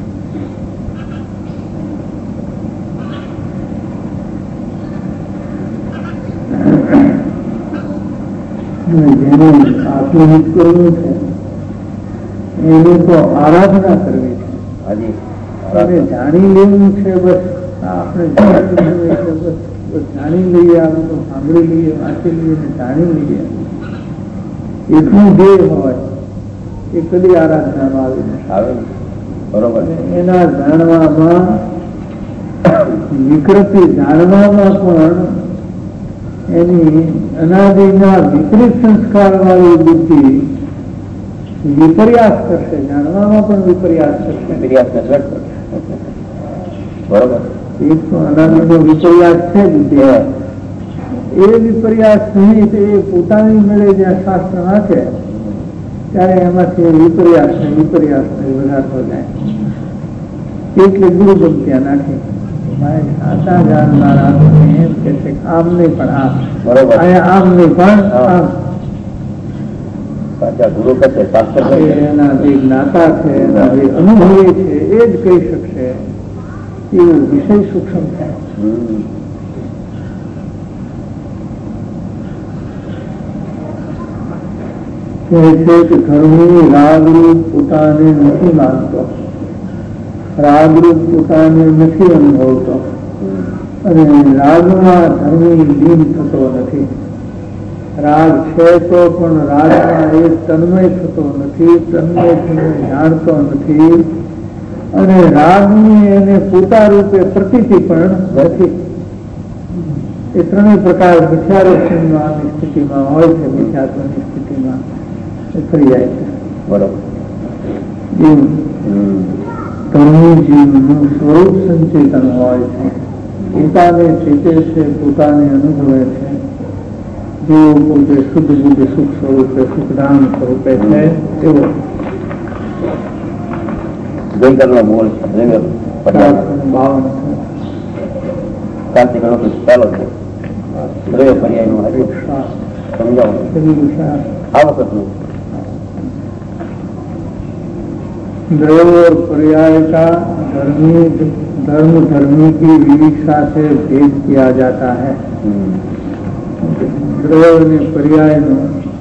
જેને આત્મહિત કરવું છે એને તો આરાધના કરવી છે, અને જાણી લેવું છે. બસ આપણે જાણી લઈએ, આ બધું સાંભળી લઈએ, વાંચી લઈએ ને જાણી લઈએ, એટલું જે હોય એ કદી આરાધનામાં આવે. બરોબર. એના જાણવામાં વિકૃતિ, જાણવામાં પણ એની અનાદિના વિપરીત સંસ્કાર વાળી બુદ્ધિ વિપર્યાસ કરશે, જાણવામાં પણ વિપર્યાસ કરશે. બરોબર. એક તો અનાદિનો વિપર્યાસ છે બુદ્ધિ, એ વિપર્યાસ નહીં તો એ પોતાની મેળે જ્યાં શાસ્ત્ર નાખે ત્યારે એમાંથી વિપર્યાસ વધારતો જાય. એટલે ગુરુગમ ત્યાં નાખે. સાચા જાણનારા એમ કે છે આમ નહીં પણ આમ, આમ નહીં પણ આમ. એના જે જ્ઞાતા છે, એના જે અનુભવી છે એ જ કહી શકશે. એવું વિષય સૂક્ષ્મ થાય. કહે છે કે ધર્મી રાગરૂપ પોતાને નથી માનતો, રાગરૂપ પોતાને નથી અનુભવતો અને રાગમાં ધર્મી લીન થતો નથી. રાગ છે તો પણ રાગમાં એ તન્મય થતો નથી, તન્મય જાણતો નથી અને રાગની એને પોતા રૂપે પ્રતીતિ પણ નથી. એ ત્રણેય પ્રકાર મિથ્યારોપણની સ્થિતિમાં હોય છે, મિથ્યાત્વની સ્થિતિમાં ફરી જાય છે. બરોબર. ધર્મી જીવનું સ્વરૂપ સંચેતન હોય છે, પોતાને ચેતે છે, પોતાને અનુભવે છે. જેવો પોતે શુદ્ધ બુદ્ધ સુખ સ્વરૂપે સુખધામ સ્વરૂપે છે એવો જંગલનો મૂળ છે. જંગલ ભાવન ક્રાંતિ ઘણો ચાલો છે. દ્રવ્ય પર્યાયનું હજુ સમજાવો આ વખતનું द्रव्य और पर्याय का धर्म धर्मी की विविक्षा से भेद किया जाता है. द्रव्य ने पर्याय नो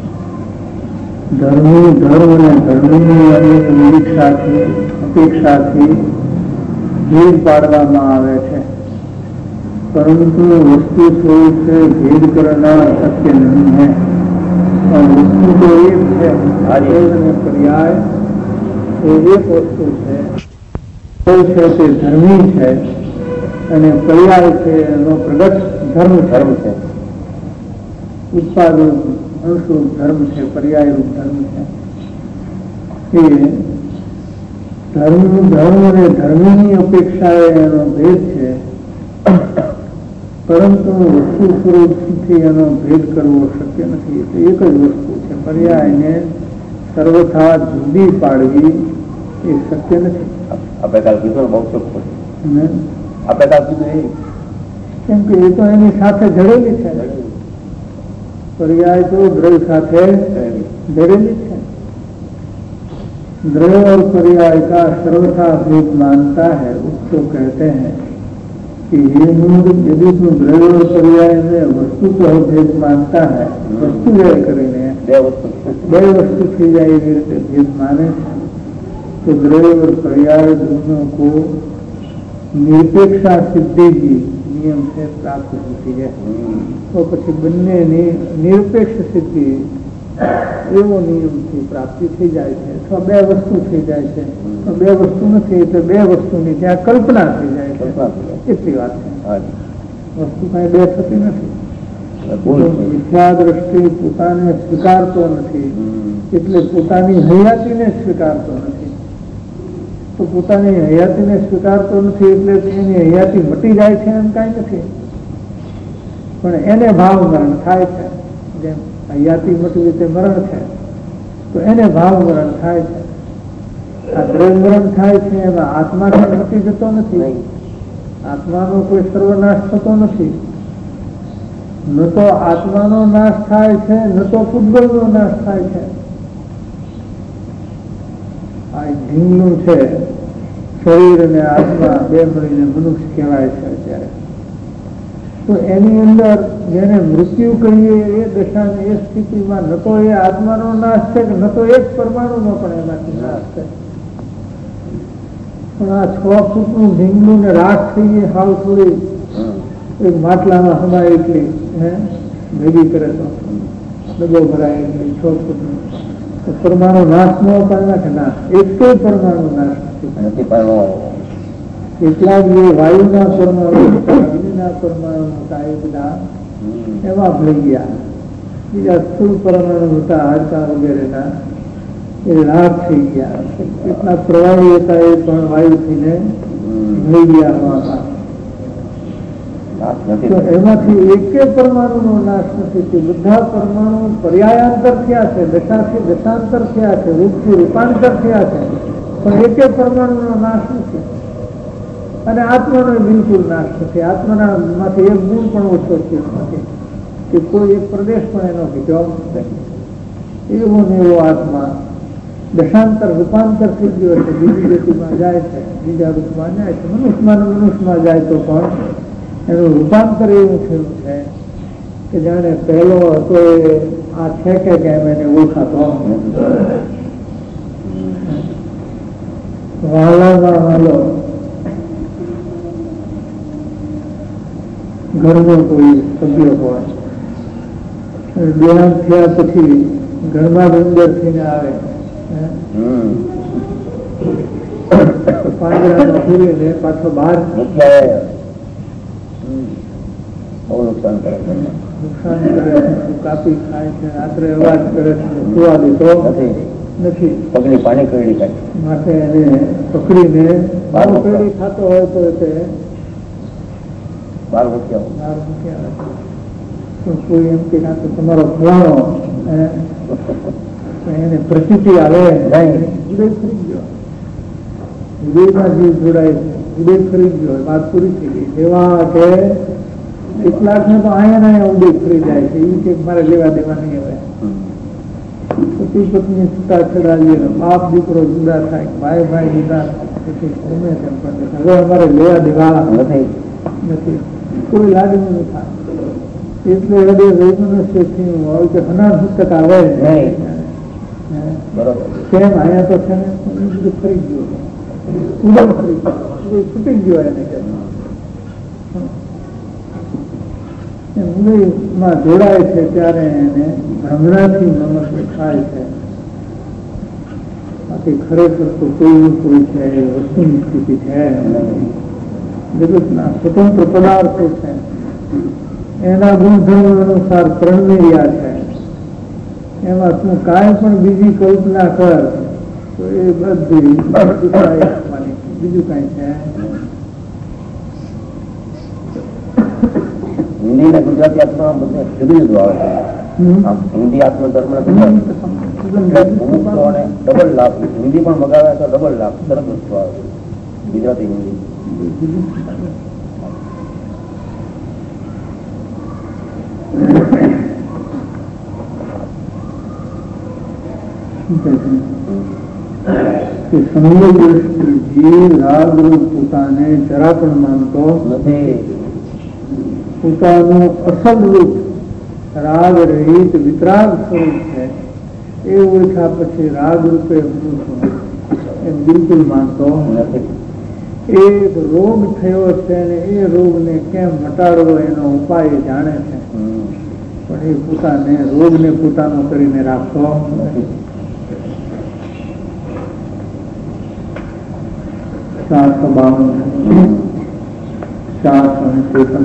धर्मी धर्म ने धर्मी विविक्षा थी अपेक्षा थी भेद पाड़वामां आवे छे, परंतु वस्तु स्वरूप से भेद करना शक्य नहीं है. और वस्तु तो एक है, द्रव्य पर्याय एक वस्तु है તે ધર્મી છે અને પર્યાય છે એનો પ્રગટ ધર્મ છે. ઉત્પાદન અંશરૂપ ધર્મ છે, પર્યાય રૂપ ધર્મ છે. એ ધર્મ અને ધર્મની અપેક્ષાએ એનો ભેદ છે, પરંતુ વસ્તુ સ્વરૂપથી એનો ભેદ કરવો શક્ય નથી. એટલે એક જ વસ્તુ છે. પર્યાયને સર્વથા જુદી પાડવી એ શક્ય નથી. આપણે કાલ કીધું બહુ ચોખ્ખું આપણે કાલ કીધું એ કેમ કે એ તો એની સાથે જડેલી છે. पर्याय तो द्रव्य साथे जड़ेली है. द्रव्य और पर्याय का सर्वथा भेद मानता है उसको कहते हैं कि ये मूल यदि तू द्रव्य और पर्याय में वस्तु को भेद मानता है, वस्तु जय करेंगे बे वस्तु थी जाए भेद माने तो द्रव्य और पर्याय दोनों को निरपेक्षा सिद्धि ही नियम से प्राप्त होती है. तो પછી બંનેની નિરપેક્ષ સિદ્ધિ એવો નિયમથી પ્રાપ્તિ થઈ જાય છે. અથવા બે વસ્તુ થઈ જાય છે, બે વસ્તુ નથી એટલે બે વસ્તુની ત્યાં કલ્પના થઈ જાય છે, એટલી વાત છે. વસ્તુ કઈ બે થતી નથી. મિથ્યા દ્રષ્ટિ પોતાને સ્વીકારતો નથી એટલે પોતાની હયાતીને સ્વીકારતો નથી. તો પોતાની હયાતીને સ્વીકારતો નથી એટલે એની હયાતી મટી જાય છે એમ કાંઈ નથી, પણ એને ભાવ મરણ થાય છે. જેમ હયાતી મટવી તે મરણ છે, તો એને ભાવ મરણ થાય છે. આ દ્રવ્ય મરણ થાય છે એમાં આત્મા મટી જતો નથી. આત્માનો કોઈ સર્વનાશ થતો નથી. ન તો આત્માનો નાશ થાય છે, ન તો પૂતગલનો નાશ થાય છે. આ ઢીંગલું છે, શરીર અને આત્મા બે મળીને મનુષ્ય કહેવાય છે અત્યારે. તો એની અંદર જેને મૃત્યુ કહીએ એ દશાને એ સ્થિતિમાં ન તો એ આત્માનો નાશ છે કે ન તો એક પરમાણુનો પણ એમાંથી નાશ છે. પણ આ 6 ફૂટનું ઢીંગલું ને રાખ થઈએ હાવ થોડી એક માટલામાં હમાય એટલી ભેગી કરે તો ડબ્બો ભરાય એટલી 6 ફૂટનું પરમાણુ નાશ ન પામે કે ના, એક તો પરમાણુ નાશ નથી પામ્યો. એટલા જ વાયુના પરમાણુ અગ્નિના પરમાણુ હતા એ બધા એમાં ભળી ગયા. બીજા સ્થૂળ પરમાણુ હતા હાડકા વગેરેના એ રાખ થઈ ગયા. એટલા પ્રવાહી હતા એ પણ વાયુથી ભળી ગયા. તો એમાંથી એકે પરમાણુનો નાશ નથી. તે બધા પરમાણુ પર્યાયાંતર થયા છે, દશાથી દશાંતર થયા છે, રૂપથી રૂપાંતર થયા છે, પણ એકે પરમાણુનો નાશ નથી. અને આત્માનો બિલકુલ નાશ નથી. આત્માના માંથી એક ગુણ પણ ઓછો થયો નથી કે કોઈ એક પ્રદેશ પણ એનો ઘટ્યો નથી. એવો ને એવો આત્મા દશાંતર રૂપાંતર થઈ ગયો છે. બીજી ગતિમાં જાય છે, બીજા રૂપમાં જાય છે. મનુષ્યમાં જાય તો પણ એનું રૂપાંતર એવું થયું છે કે જાણે પહેલો હતો એ આ છે કે કેમ એને ઓળખાતો. વાલામાં વાલો ઘરનો કોઈ સભ્ય હોય, દેહાંત થયા પછી ઘરમાં અંદર થઈને આવે, પાંજરામાં પૂરીને પાછો બહાર નુકસાન કરે છે, કાપી ખાય છે, રાત્રે અવાજ કરે છે, સુવા દેતો નથી, પગની પાણી કરડી કાઢે માટે એને પકડીને કરડી ખાતો હોય તો તે બહાર મૂકી આવો. કોઈ એમ કે ના તો તમારો ફલાણો એને પ્રસિદ્ધિ આવે ઉદય ફરી ગયો, ઉદયમાં જીવ જોડાય છે, ઉદય ફરી ગયો, વાત પૂરી થઈ ગઈ. એવા કે કેટલાક ને તો અહીંયા ઉદય ફરી જાય છે, એ કે મારે લેવા દેવા નહીં હવે. પતિ પત્ની છૂટા છેડા, બાપ દીકરો જુદા થાય, ભાઈ ભાઈ જુદા થાય, પછી ગમે તેમ પણ હવે અમારે લેવા દેવા નથી, કોઈ લાગણી નહીં થાય. એટલે હૃદય વૈમનસ્ય થયું હોય કે હના પુસ્તક આવે કેમ અહીંયા તો છે ને બધું ફરી ગયું, ઉદય ફરી ગયો, છૂટી ગયો એને કે ઉદયમાં જોડાય છે ત્યારે એને ભ્રમણાથી નમક ખાય છે. બાકી ખરેખર તો કોઈ છે વસ્તુની સ્થિતિ છે, જગતના સ્વતંત્ર પદાર્થો છે, એના ગુણધર્મ અનુસાર પ્રણમેર્યા છે. એમાં તું કાંઈ પણ બીજી કલ્પના કર તો એ બધી બીજું કઈ છે. હિન્દી ને ગુજરાતી આત્મા બધે જુદું જુદું આવે છે. હિન્દી આત્મધર્મ ડબલ લાભ, હિન્દી પણ મગાવે તો ડબલ લાભ, સરસ વસ્તુ આવે છે ગુજરાતી હિન્દી. સમય દ્રષ્ટિ રાગરૂપ પોતાને જરા પણ માનતો નથી. પોતાનું અસલ રૂપ રાગ રહિત વિતરાગ સ્વરૂપ છે એ ઓળખ્યા પછી રાગ રૂપે હું છું એમ બિલકુલ માનતો નથી. એક રોગ થયો છે ને એ રોગને કેમ મટાડવો એનો ઉપાય જાણે છે, પણ એ પોતાને રોગને પોતાનો કરીને રાખતો નથી. 452 453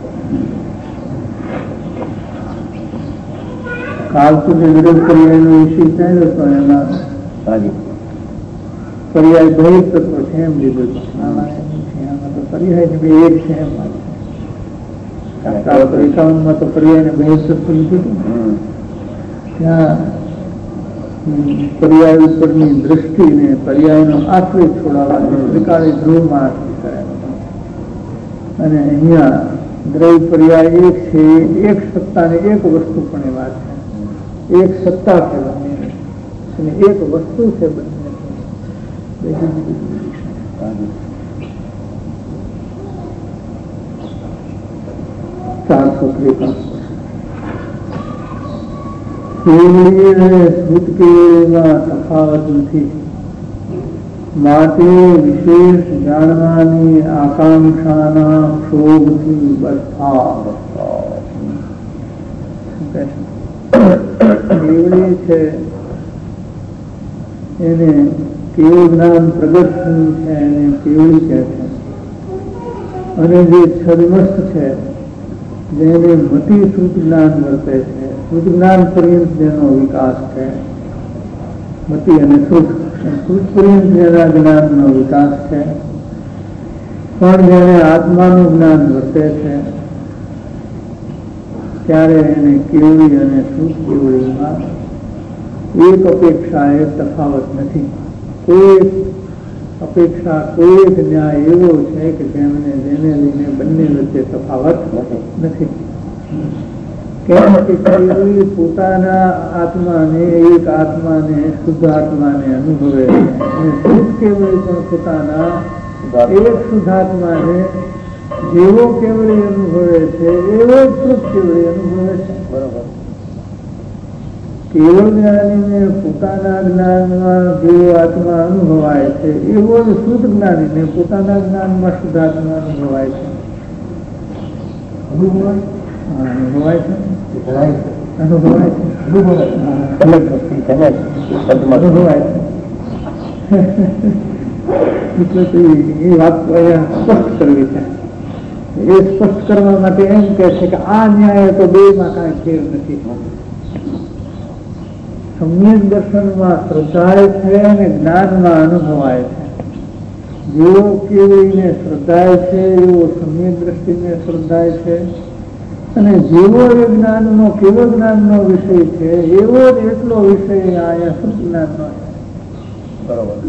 કાલ સુધી વિરોધ પર્યાયનો વિષય થયેલો હતો, એમાં પર્યાય બહિર તત્વ છે એમ લીધું હતું. આમાં તો પર્યાય ને બે એક છે એમ 51 તો પર્યાય ને બહિર તત્વ લીધું હતું. ત્યાં પર્યાય ઉપરની દ્રષ્ટિને પર્યાયનો આશ્રય છોડાવવા ત્રિકાળી ધ્રુવમાં આશ્રય કરાયો. અને અહીંયા દ્રવ્ય પર્યાય એક છે, એક સત્તા ને એક વસ્તુ પણ એ વાત છે. એક સત્તા છે બંને અને એક વસ્તુ છે બંને. 453 કેવળી અને શુદ્ધ કેવળીમાં તફાવત નથી, માટે વિશેષ જાણવાની આકાંક્ષાના ક્ષોભથી બરફા. કેવળી છે એને કેવું જ્ઞાન પ્રગટ થયું છે એને કેવળી કહે છે, અને જે છદમસ્ત છે જેને મતિ શુદ્ધ જ્ઞાન વર્તે છે, શુદ્ધ જ્ઞાન પર્યંત જેનો વિકાસ છે, મતિ અને શુદ્ધ પર્યંત જેના જ્ઞાનનો વિકાસ છે, પણ જેને આત્માનું જ્ઞાન વર્તે છે ત્યારે એને કેવળી અને શુદ્ધ કેવળીમાં એક અપેક્ષા એ તફાવત નથી. કોઈ અપેક્ષા કોઈ એક ન્યાય એવો છે કે જેને લઈને બંને વચ્ચે તફાવત નથી. કેમ કે કેવળી પોતાના આત્માને, એક આત્માને, શુદ્ધ આત્માને અનુભવે છે, અને શુદ્ધ કેવળી પણ પોતાના એક શુદ્ધ આત્માને જેવો કેવળી અનુભવે છે એવો જ શુદ્ધ કેવળી અનુભવે છે. બરોબર. કેવળ જ્ઞાનીને પોતાના જ્ઞાનમાં જેવો આત્મા અનુભવાય છે એવો જ શુદ્ધ જ્ઞાનીને પોતાના જ્ઞાનમાં શુદ્ધ આત્મા અનુભવાય છે. અનુભવાય છે, અનુભવાય છે, અનુભવાય છે. એટલે એ વાત અહીંયા સ્પષ્ટ કરવી છે. એ સ્પષ્ટ કરવા માટે એમ કે છે કે આ ન્યાય તો બે માં કાંઈ ફેર નથી. સમ્યક દર્શનમાં શ્રદ્ધાય છે અને જ્ઞાનમાં અનુભવાય છે. જેવો કેળવીને શ્રદ્ધાય છે એવો સમ્યક દ્રષ્ટિને શ્રદ્ધાય છે, અને જેવો એ જ્ઞાનનો કેવો જ્ઞાનનો વિષય છે એવો જ એટલો વિષય અહીંયા શુદ્ધ જ્ઞાનનો છે. બરોબર.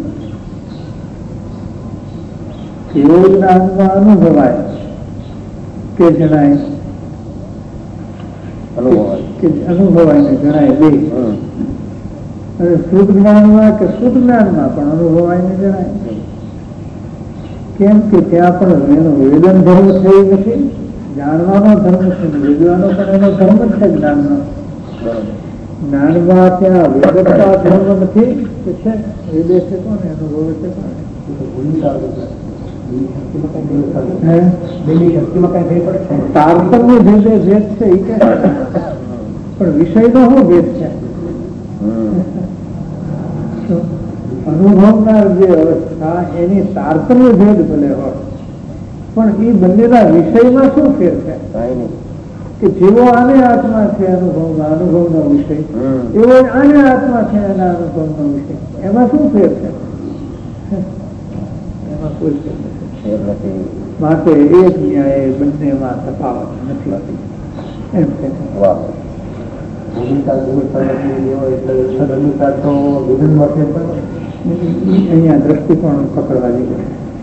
કેવો જ્ઞાનમાં અનુભવાય કે જણાય, અનુભવાય ને જણાય બે. અને શુદ્ધ જ્ઞાનમાં કે શુદ્ધ જ્ઞાનમાં પણ અનુભવાય ને જણાય. કેમ કે ત્યાં પણ એનો વેદન ધર્મ થઈ નથી, જાણવાનો ધર્મ છે, વેદવાનો પણ એનો ધર્મ છે જ્ઞાનનો. જ્ઞાનમાં ત્યાં વેદતા ધર્મ નથી કે છે, વેદે છે કોને, અનુભવે છે કોને. તારતમ્ય ભેદે ભેદ છે એ કે, પણ વિષય નો શું ભેદ છે? અનુભવનાર જે અવસ્થા એની તારતમ્ય ભેદ ભલે હોય, પણ એ બંનેના વિષયમાં શું ફેર છે? કે જેવો આને આત્મા છે અનુભવમાં, અનુભવનો વિષય એવો આને આત્મા છે એના અનુભવનો વિષય, એમાં શું ફેર છે? એમાં કોઈ ફેર નથી. માટે એક ન્યાય બંનેમાં તફાવત નથી એમ કે અહીંયા દ્રષ્ટિકોણ પકડવા જેવું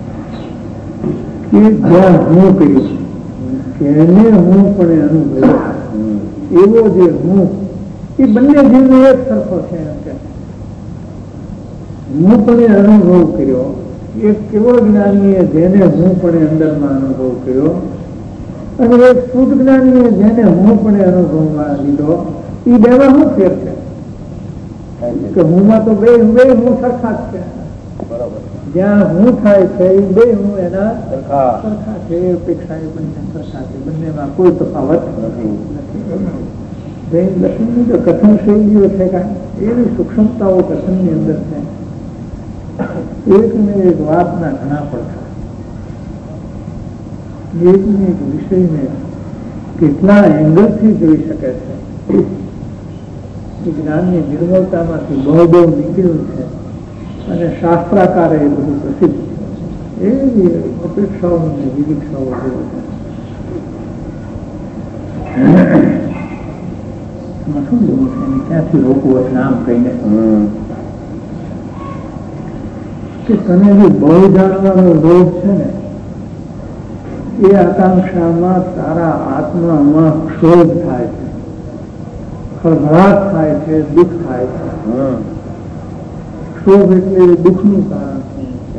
કે જ્યાં હું કર્યું એને હું પણ અનુભવ્યો એવો જે હું, એ બંને જીવનો એક સરખો છે એમ કે હું પણ અનુભવ કર્યો. એક કેવો જ્ઞાનીએ જેને હું પણ અંદરમાં અનુભવ કર્યો, અને એક શુદ્ધ જ્ઞાનીએ જેને હું પણ અનુભવમાં લીધો, એ બેમાં શું ફેર છે? કે હુંમાં તો બે હું સરખા જ છે. જ્યાં હું થાય છે એ બે હું એના સરખા છે, એ અપેક્ષા એ બંને સરખા છે, બંનેમાં કોઈ તફાવત નથી. જૈન દર્શનની તો કથન શૈલીઓ છે કાંઈ એવી સૂક્ષ્મતાઓ કથનની અંદર છે. એક ને એક વાતના ઘણા પડતા, એકને એક વિષયને કેટલા એંગલથી જોઈ શકે છે. જ્ઞાનની નિર્મળતામાંથી બહુ નીકળ્યું છે, અને શાસ્ત્રાકારે એ બધું પ્રસિદ્ધ છે. એવી અપેક્ષાઓ અને વિવિક્ષાઓ જેવો છે. શું લેવું છે, ક્યાંથી રોકવું એટલે આમ કહીને કે તને જે બહુ જાણવાનો રોગ છે ને, એ આકાંક્ષામાં તારા આત્મામાં ક્ષોભ થાય છે, ખળભળાટ થાય છે, દુઃખ થાય છે. ક્ષોભ એટલે દુઃખનું કારણ છે.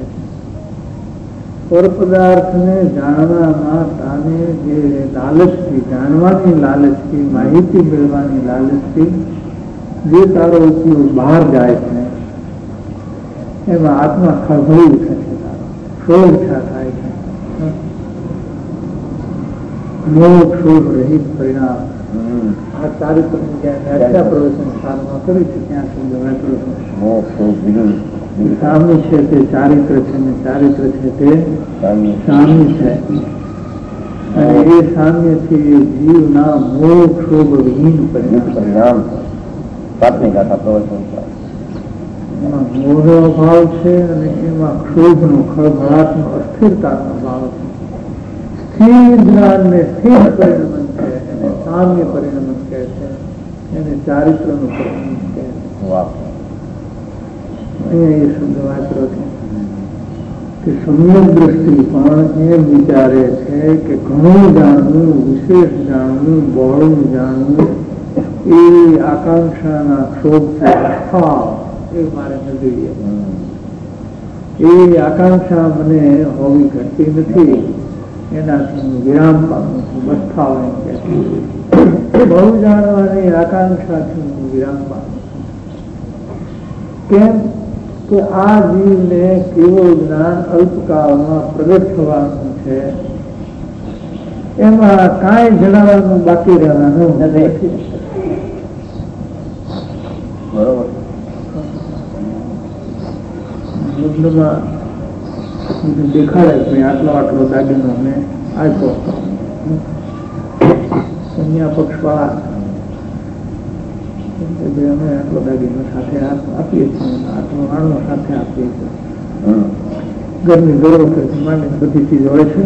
પરપદાર્થને જાણવામાં તાને જે લાલચથી, જાણવાની લાલચથી, માહિતી મેળવવાની લાલચથી જે તારો ઉપયોગ બહાર જાય છે, એમાં આત્મા ખળભળી ઉઠે છે, ક્ષોભ થાય છે. મોહ ક્ષોભ રહિત પરિણામ આ ચારિત્રની વ્યાખ્યા પ્રવચન સારમાં કરી છે. ત્યાં સુધી સામ્ય છે તે ચારિત્ર છે, ને ચારિત્ર છે તે સામ્ય છે, અને એ સામ્યથી જીવના મોહ ક્ષોભ વિહીન પરિણામ. એમાં મોહનો ભાવ છે, અને એમાં ક્ષોભનો, ખળભળાટનો, અસ્થિરતાનો ભાવ છે. સ્થિર જ્ઞાનને સ્થિર પરિણમન છે, એને સામ્ય પરિણમન કહે છે, એને ચારિત્રનું પરિણમન કહે છે. અહીંયા એ શબ્દ વાપર્યો છે કે સમ્યક દ્રષ્ટિ પણ એમ વિચારે છે કે ઘણું જાણવું, વિશેષ જાણવું, બહોળું જાણવું એ આકાંક્ષાના ક્ષોભથી અસ્થાવ એ મારે ન જોઈએ. એ આકાંક્ષા મને હોવી ઘટતી નથી, એનાથી હું વિરામ પામું છું. અસ્થાવ એમ કે બહુ જાણવાની આકાંક્ષાથી હું વિરામ પામું છું. કેમ કે આ જીવને કેવો જ્ઞાન અલ્પકાળમાં પ્રગટ થવાનું છે, એમાં કાંઈ જણાવવાનું બાકી રહેવાનું નથી. બરોબર. લગ્નમાં દેખાડે કે આટલો આટલો દાગીનો અમે આપ્યો, કન્યા પક્ષ વાળા અમે આટલો દાગીનો સાથે આપીએ છીએ, આટલો આણો સાથે આપીએ છીએ. ઘરની જરૂરત માંડીને બધી ચીજ હોય છે.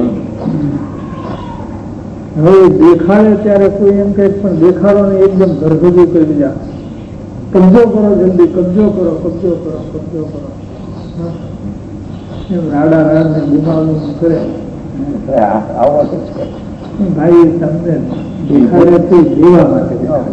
હવે દેખાડે ત્યારે કોઈ એમ કહે પણ દેખાડો ને એકદમ ઘરભેગું કરી દીધા, કબજો કરો, જલ્દી કબજો કરો, કબજો કરો, કબજો કરો, એમ રાડા રાડ ને ગુમાવવું કરે. ભાઈ તમને દેખાડે છે જીવા માટે,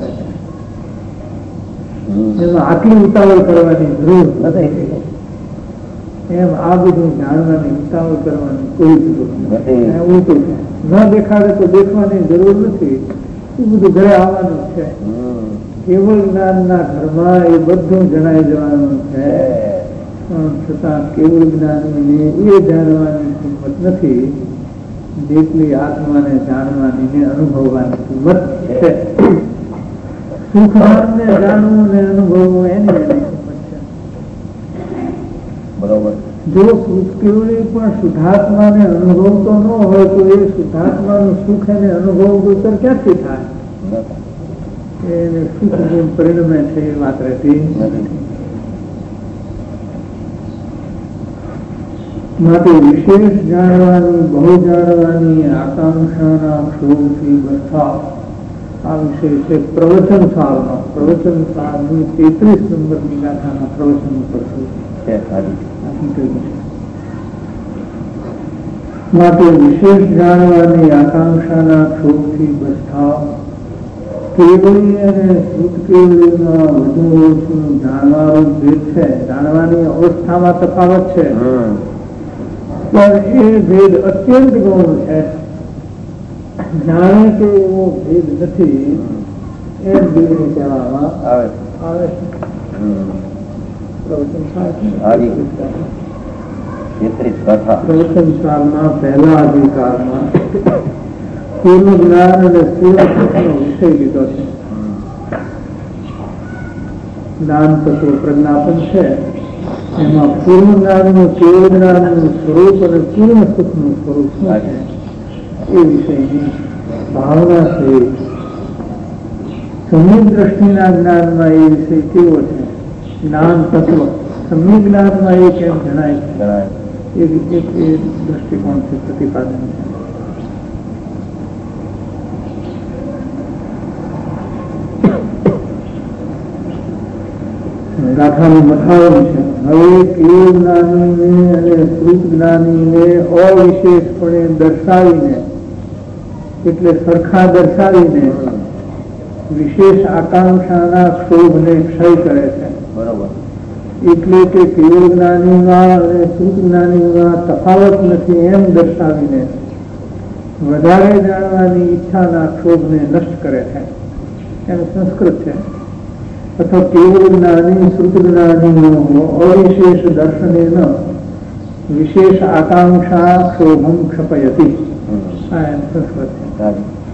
એમાં આટલી ઉતાવળ કરવાની જરૂર નથી. એમ આ બધું જાણવાની ઉતાવળ કરવાની કોઈ જરૂર નથી. ઉલટું છે, ન દેખાડે તો દેખવાની જરૂર નથી. એ બધું ઘરે આવવાનું છે. કેવળ જ્ઞાનના ઘરમાં એ બધું જણાઈ જવાનું છે. પણ છતાં કેવળ જ્ઞાનીને એ જાણવાની કિંમત નથી જેટલી આત્માને જાણવાની ને અનુભવવાની કિંમત છે. સુખને જાણવું ને અનુભવવું એની કિંમત છે. બરોબર. જો સુખ કેવળી પણ શુદ્ધાત્માને અનુભવતો ન હોય તો એ શુદ્ધાત્માનું સુખ એને અનુભવ ક્યાંથી થાય? એને સુખ ગુણ પરિણમે છે એ વાત રહેતી નથી. માટે વિશેષ જાણવાની, બહુ જાણવાની આકાંક્ષાના ક્ષોભથી બરથાવ. આ વિષય છે પ્રવચન સારનો. પ્રવચન સારની 33 નંબરની ગાથાના પ્રવચન ઉપર છે. માટે વિશેષ જાણવાની આકાંક્ષાના ક્ષોભથી બરથાવ. કેવળી અને શુદ્ધ કેવળીમાં વધુ ઓછું જાણવાનું ભેદ છે. જાણવાની અવસ્થામાં તફાવત છે, પણ એ ભેદ અત્યંત ગૌણ છે. જાણે કે એવો ભેદ નથી એમ ભેદ કહેવામાં આવે છે. પ્રવચન સારમાં પહેલા અધિકારમાં પૂર્ણ જ્ઞાન અને પૂર્ણ સુખનો વિષય લીધો છે. જ્ઞાન તત્વ પ્રજ્ઞાપન છે, એમાં પૂર્ણ જ્ઞાનનું, કેવળ જ્ઞાનનું સ્વરૂપ અને પૂર્ણ સુખનું સ્વરૂપ શું છે એ વિષયની ભાવના છે. સમ્યક દ્રષ્ટિના જ્ઞાનમાં એ વિષય કેવો છે? જ્ઞાન તત્વ સમ્યક જ્ઞાનમાં એ કેમ જણાય છે? એ દ્રષ્ટિકોણથી પ્રતિપાદન છે. ગાથાનું મથાવન છે. હવે કેવળ જ્ઞાનીને અને શ્રુત જ્ઞાનીને અવિશેષપણે દર્શાવીને, એટલે સરખા દર્શાવીને વિશેષ આકાંક્ષાના ક્ષોભને ક્ષય કરે છે. બરોબર. એટલે કે કેવળ જ્ઞાનીમાં અને શ્રુત જ્ઞાનીમાં તફાવત નથી એમ દર્શાવીને વધારે જાણવાની ઈચ્છાના ક્ષોભને નષ્ટ કરે છે. એનું સંસ્કૃત છે. અથવા કેવળ જ્ઞાની શ્રુત જ્ઞાની અવિશેષ દર્શનેન વિશેષ આકાંક્ષા ક્ષોભમ ક્ષપયતી. આ એમ સંસ્કૃત છે.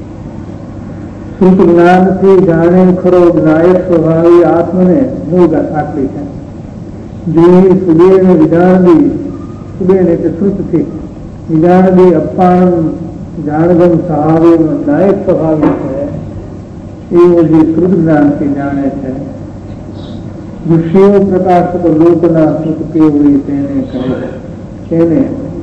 શ્રુત જ્ઞાનથી જાણે ખરો જ્ઞાયક સ્વભાવી આત્મને મૂળ આટલી છે. જોઈ સુદેને વિધાનદી, સુદેન એટલે શ્રુતથી વિધાનદી અપાણ જાણગમ સ્વભાવે જ્ઞાયક સ્વભાવી છે એવું જે શ્રુત જ્ઞાનથી જાણે છે. ઋષિઓ પ્રકાશક લોકના શ્રુત કેવળી તેને કહે છે. તેને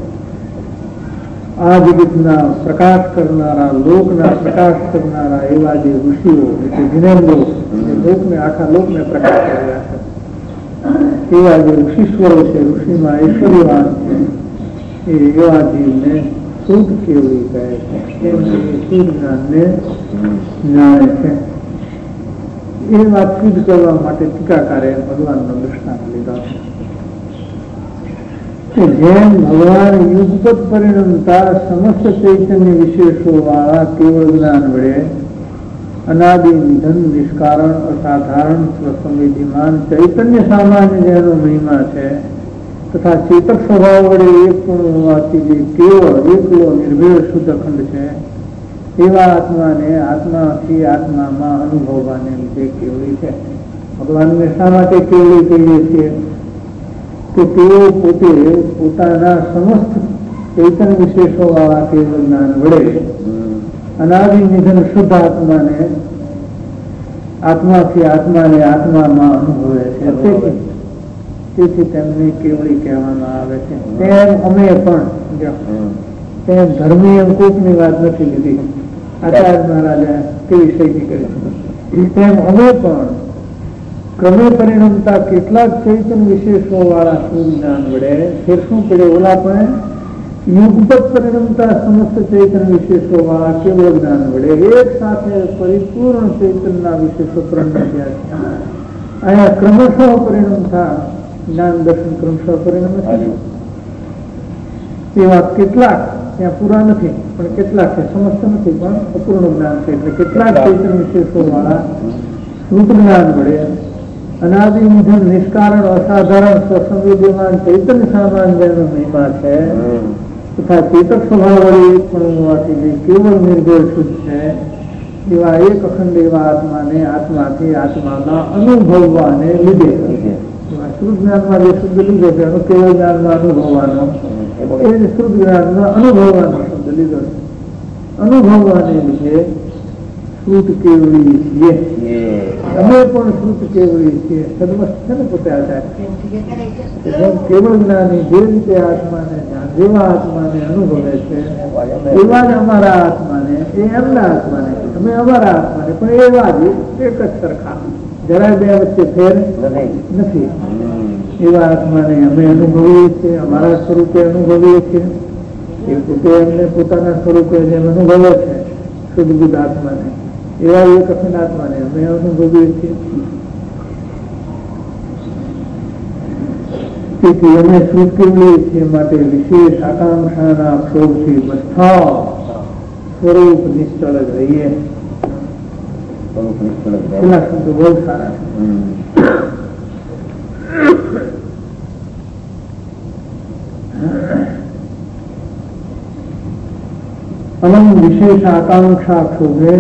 આ જગતના પ્રકાશ કરનારા, લોકના પ્રકાશ કરનારા એવા જે ઋષિઓ એટલે જ્ઞાનીઓ, લોકને આખા લોકને પ્રકાશ કર્યા છે એવા જે ઋષિશ્વરો છે, ઋષિમાં ઐશ્વર્યવાન છે, એ એવા જીવને શુદ્ધ કેવળી કહે છે. એમ શુદ્ધ જ્ઞાનને જાણે છે. એ વાત સિદ્ધ કરવા માટે ટીકાકારે ભગવાનનો દૃષ્ટાંત લીધો છે. જેમ ભગવાન યુગપત પરિણમતા સમસ્ત ચૈતન્ય વિશેષો વાળા કેવળ જ્ઞાન વડે અનાદિ નિધન નિષ્કારણ અસાધારણ સ્વસંવેદીમાન ચૈતન્ય સામાન્ય જેનો મહિમા છે તથા ચેતક સ્વભાવ વડે એક પણ હોવાથી જે કેવળ એકલો નિર્ભેળ શુદ્ધ અખંડ છે એવા આત્માને આત્માથી આત્મામાં અનુભવવાને લીધે કેવળી છે. ભગવાનને શા માટે કેવળી કહીએ છીએ? કે તેઓ પોતે પોતાના સમસ્ત ચૈતન્ય વિશેષો વાળા કેવળ જ્ઞાન વડે અનાદિ નિધન શુદ્ધ આત્માને આત્માથી આત્માને આત્મામાં અનુભવે છે. તેથી તેમને કેવળી કહેવામાં આવે છે. તેમ અમે પણ તેમ ધર્મી અંકુપની વાત નથી લીધી, આચાર્ય મહારાજે તે વિષયથી કરી. તેમ અમે પણ ક્રમે પરિણમતા કેટલાક ચૈતન્ય વિશેષો વાળા શુદ્ધ જ્ઞાન વડે ફેર શું પડે? ઓલા પણ યુગપત પરિણમતા સમસ્ત ચૈતન્ય વિશેષો વાળા કેવળ જ્ઞાન વડે એક સાથે પરિપૂર્ણ ચૈતન્યના વિશેષો પરિણમ્યા છે. અહીંયા ક્રમશઃ પરિણમતા જ્ઞાન દર્શન ક્રમશઃ પરિણમે છે. એવા કેટલાક ત્યાં પૂરા નથી, પણ કેટલાક છે, સમસ્ત નથી પણ અપૂર્ણ જ્ઞાન છે. એટલે કેટલાક ચૈતન્ય વિશેષો વાળા શુદ્ધ જ્ઞાન વડે અનાદિ નિધન નિષ્કારણ અસાધારણ સ્વસંવેદ્યમાન ચૈતન્ય સામાન્યનો મહિમા છે તથા ચેતક સ્વભાવ વડે પણ હોવાથી જે કેવળ નિર્ભય શુદ્ધ છે એવા એક અખંડ એવા આત્માને આત્માથી આત્મામાં અનુભવવાને લીધે શુદ્ધ જ્ઞાનમાં જે શુદ્ધ લીધો છે એનો કેવળ જ્ઞાનમાં અનુભવવાનો એ શુદ્ધ જ્ઞાનમાં અનુભવવાનો શબ્દ લીધો છે. અનુભવવાને લીધે શુદ્ધ કેવળી છીએ. અમે પણ શુદ્ધ કેવળી છીએ. સદમસ્ત છે ને પોતે આચાર્ય કેવળ જ્ઞાની જે રીતે આત્માને જેવા આત્માને અનુભવે છે એવા જ અમારા આત્માને, એ એમના આત્માને, અમે અમારા આત્માને પણ એવા જ એક જ સરખા, જરાય બે વચ્ચે ફેર નથી. એવા આત્માને અમે અનુભવીએ છીએ, અમારા સ્વરૂપે અનુભવીએ છીએ. એ પોતે એમને પોતાના સ્વરૂપે જેમ અનુભવે છે શુદ્ધ બુદ્ધ આત્માને, એવા એક અખંડ આત્માને અમે અનુભવીએ છીએ. તેથી અમે શુદ્ધ કેવળીએ છીએ માટે વિશેષ આકાંક્ષાના ક્ષોભથી બધા સ્વરૂપ નિશ્ચળ જ રહીએ. પેલા શબ્દો બહુ સારા છે. અનમ વિશેષ આકાંક્ષા ક્ષોભેણ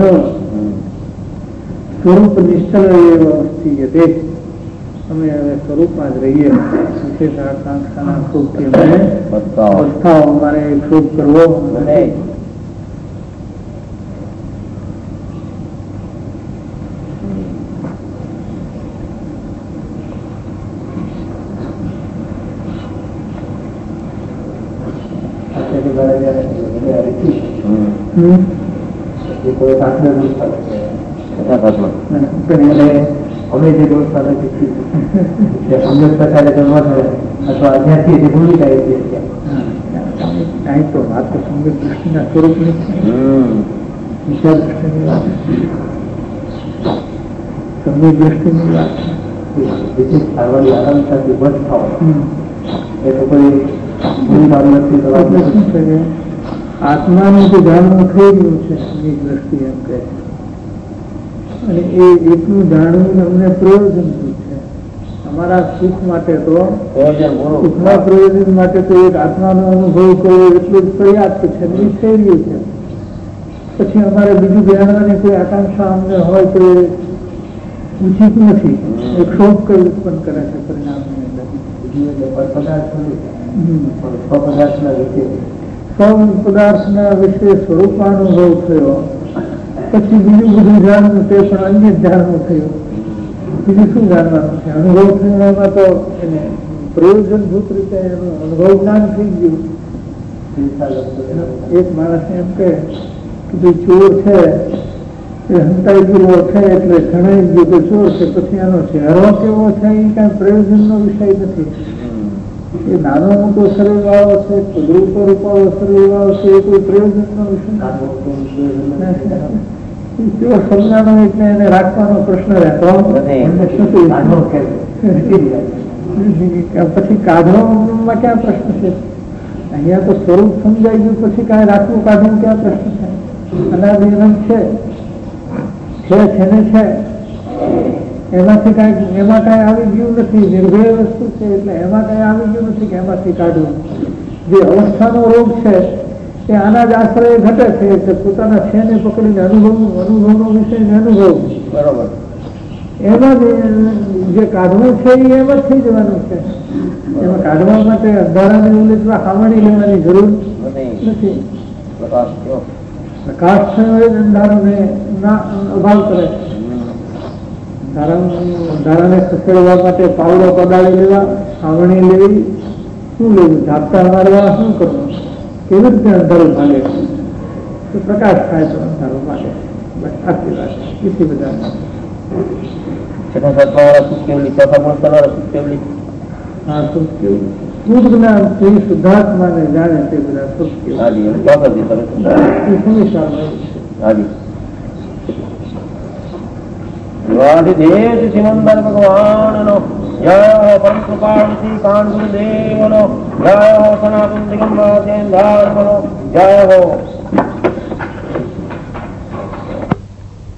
સ્વરૂપ નિશ્ચલ એવ સ્થિયતે. અમે હવે સ્વરૂપમાં જ રહીએ. વિશેષ આકાંક્ષાના ક્ષોભથી અમે અવસ્થાઓ અમારે ક્ષોભ કરવો નહીં. અમે જે દોષ સાથે સમજતા કાર્યક્રમમાં થયા અથવા અધ્યાથી જે ભૂમિકા અહીં તો વાત તો સંગત દૃષ્ટિના સ્વરૂપની વિચાર દૃષ્ટિની વાત, સંગત દૃષ્ટિની વાત વિશેષ સારવારી આરામતાથી બસ થાવ એ તો કોઈ ભૂમિકા નથી. શું છે કે આત્માનું જે જાણવું થઈ ગયું છે એની દ્રષ્ટિ એમ કહે છે, અને એ એટલું જાણવું અમને પ્રયોજનભૂત છે. અમારા સુખ માટે તો સુખના પ્રયોજન માટે તો એક આત્માનો અનુભવ કરવો એટલું જ પર્યાપ્ત છે, થઈ રહ્યું છે. પછી અમારે બીજું જાણવાની કોઈ આકાંક્ષા અમને હોય તો એ ઉચિત નથી. એ ક્ષોભ કરી ઉત્પન્ન કરે છે પરિણામની અંદર. પદાર્થના વિશે સ્વરૂપાનુભવ થયો પછી બીજું બધું જાણવું તે પણ અન્ય જ જાણવું થયું. બીજું શું જાણવાનું છે? અનુભવ થયો એમાં તો એને પ્રયોજનભૂત રીતે એનું અનુભવ જ્ઞાન થઈ ગયું. એક માણસને એમ કહે કે ભાઈ ચોર છે એ હંતાઈ ગયેલો છે એટલે જણાઈ ગયું કે ચોર છે, પછી એનો ચહેરો કેવો છે એ કઈ પ્રયોજનનો વિષય નથી. એ નાનો મોટો શરીર વાળો છે, કુદરતો રૂપાળો શરીર વાળો છે, એ કોઈ પ્રયોજનનો વિષય કેવો સમજાનો એટલે એને રાખવાનો પ્રશ્ન રહેતો પછી કાઢવામાં ક્યાં પ્રશ્ન છે? અહીંયા તો સ્વરૂપ સમજાઈ ગયું પછી કાંઈ રાખવું કાઢવું ક્યાં પ્રશ્ન છે? અનાદિનમ છે ને છે એમાંથી કાંઈ એમાં કાંઈ આવી ગયું નથી. નિર્ભય વસ્તુ છે એટલે એમાં કાંઈ આવી ગયું નથી કે એમાંથી કાઢવું. જે અવસ્થાનો રોગ છે એ આના જ આશ્રય ઘટે છે કે પોતાના છેને પકડીને અનુભવનો વિષય અનુભવ બરોબર. એમાં જે કાઢવું છે એ એમ જ થઈ જવાનું છે. એમાં કાઢવા માટે અંધારાને ઉમેદવા સામાણી લેવાની જરૂર નથી. પ્રકાશ થયો હોય અંધારાને અભાવ કરે. અંધારાને ખસેડવા માટે પાવડો પડાવી લેવા, સાવણી લેવી, શું લેવું, ઝાપટા મારવા, શું કરવું, કેવી રીતે અંધારું ભાગે તો પ્રકાશ થાય તો અંધારું ભાગે. બસ આટલી વાત કેટલી બધા. શુદ્ધાત્માને જાણે તે બધા દેવ સિમંદર ભગવાન નો જય હો. પરમ કૃપાળ શ્રી કાન ગુરુદેવ નો જય હો. સનાતન દિગંબર જય હો.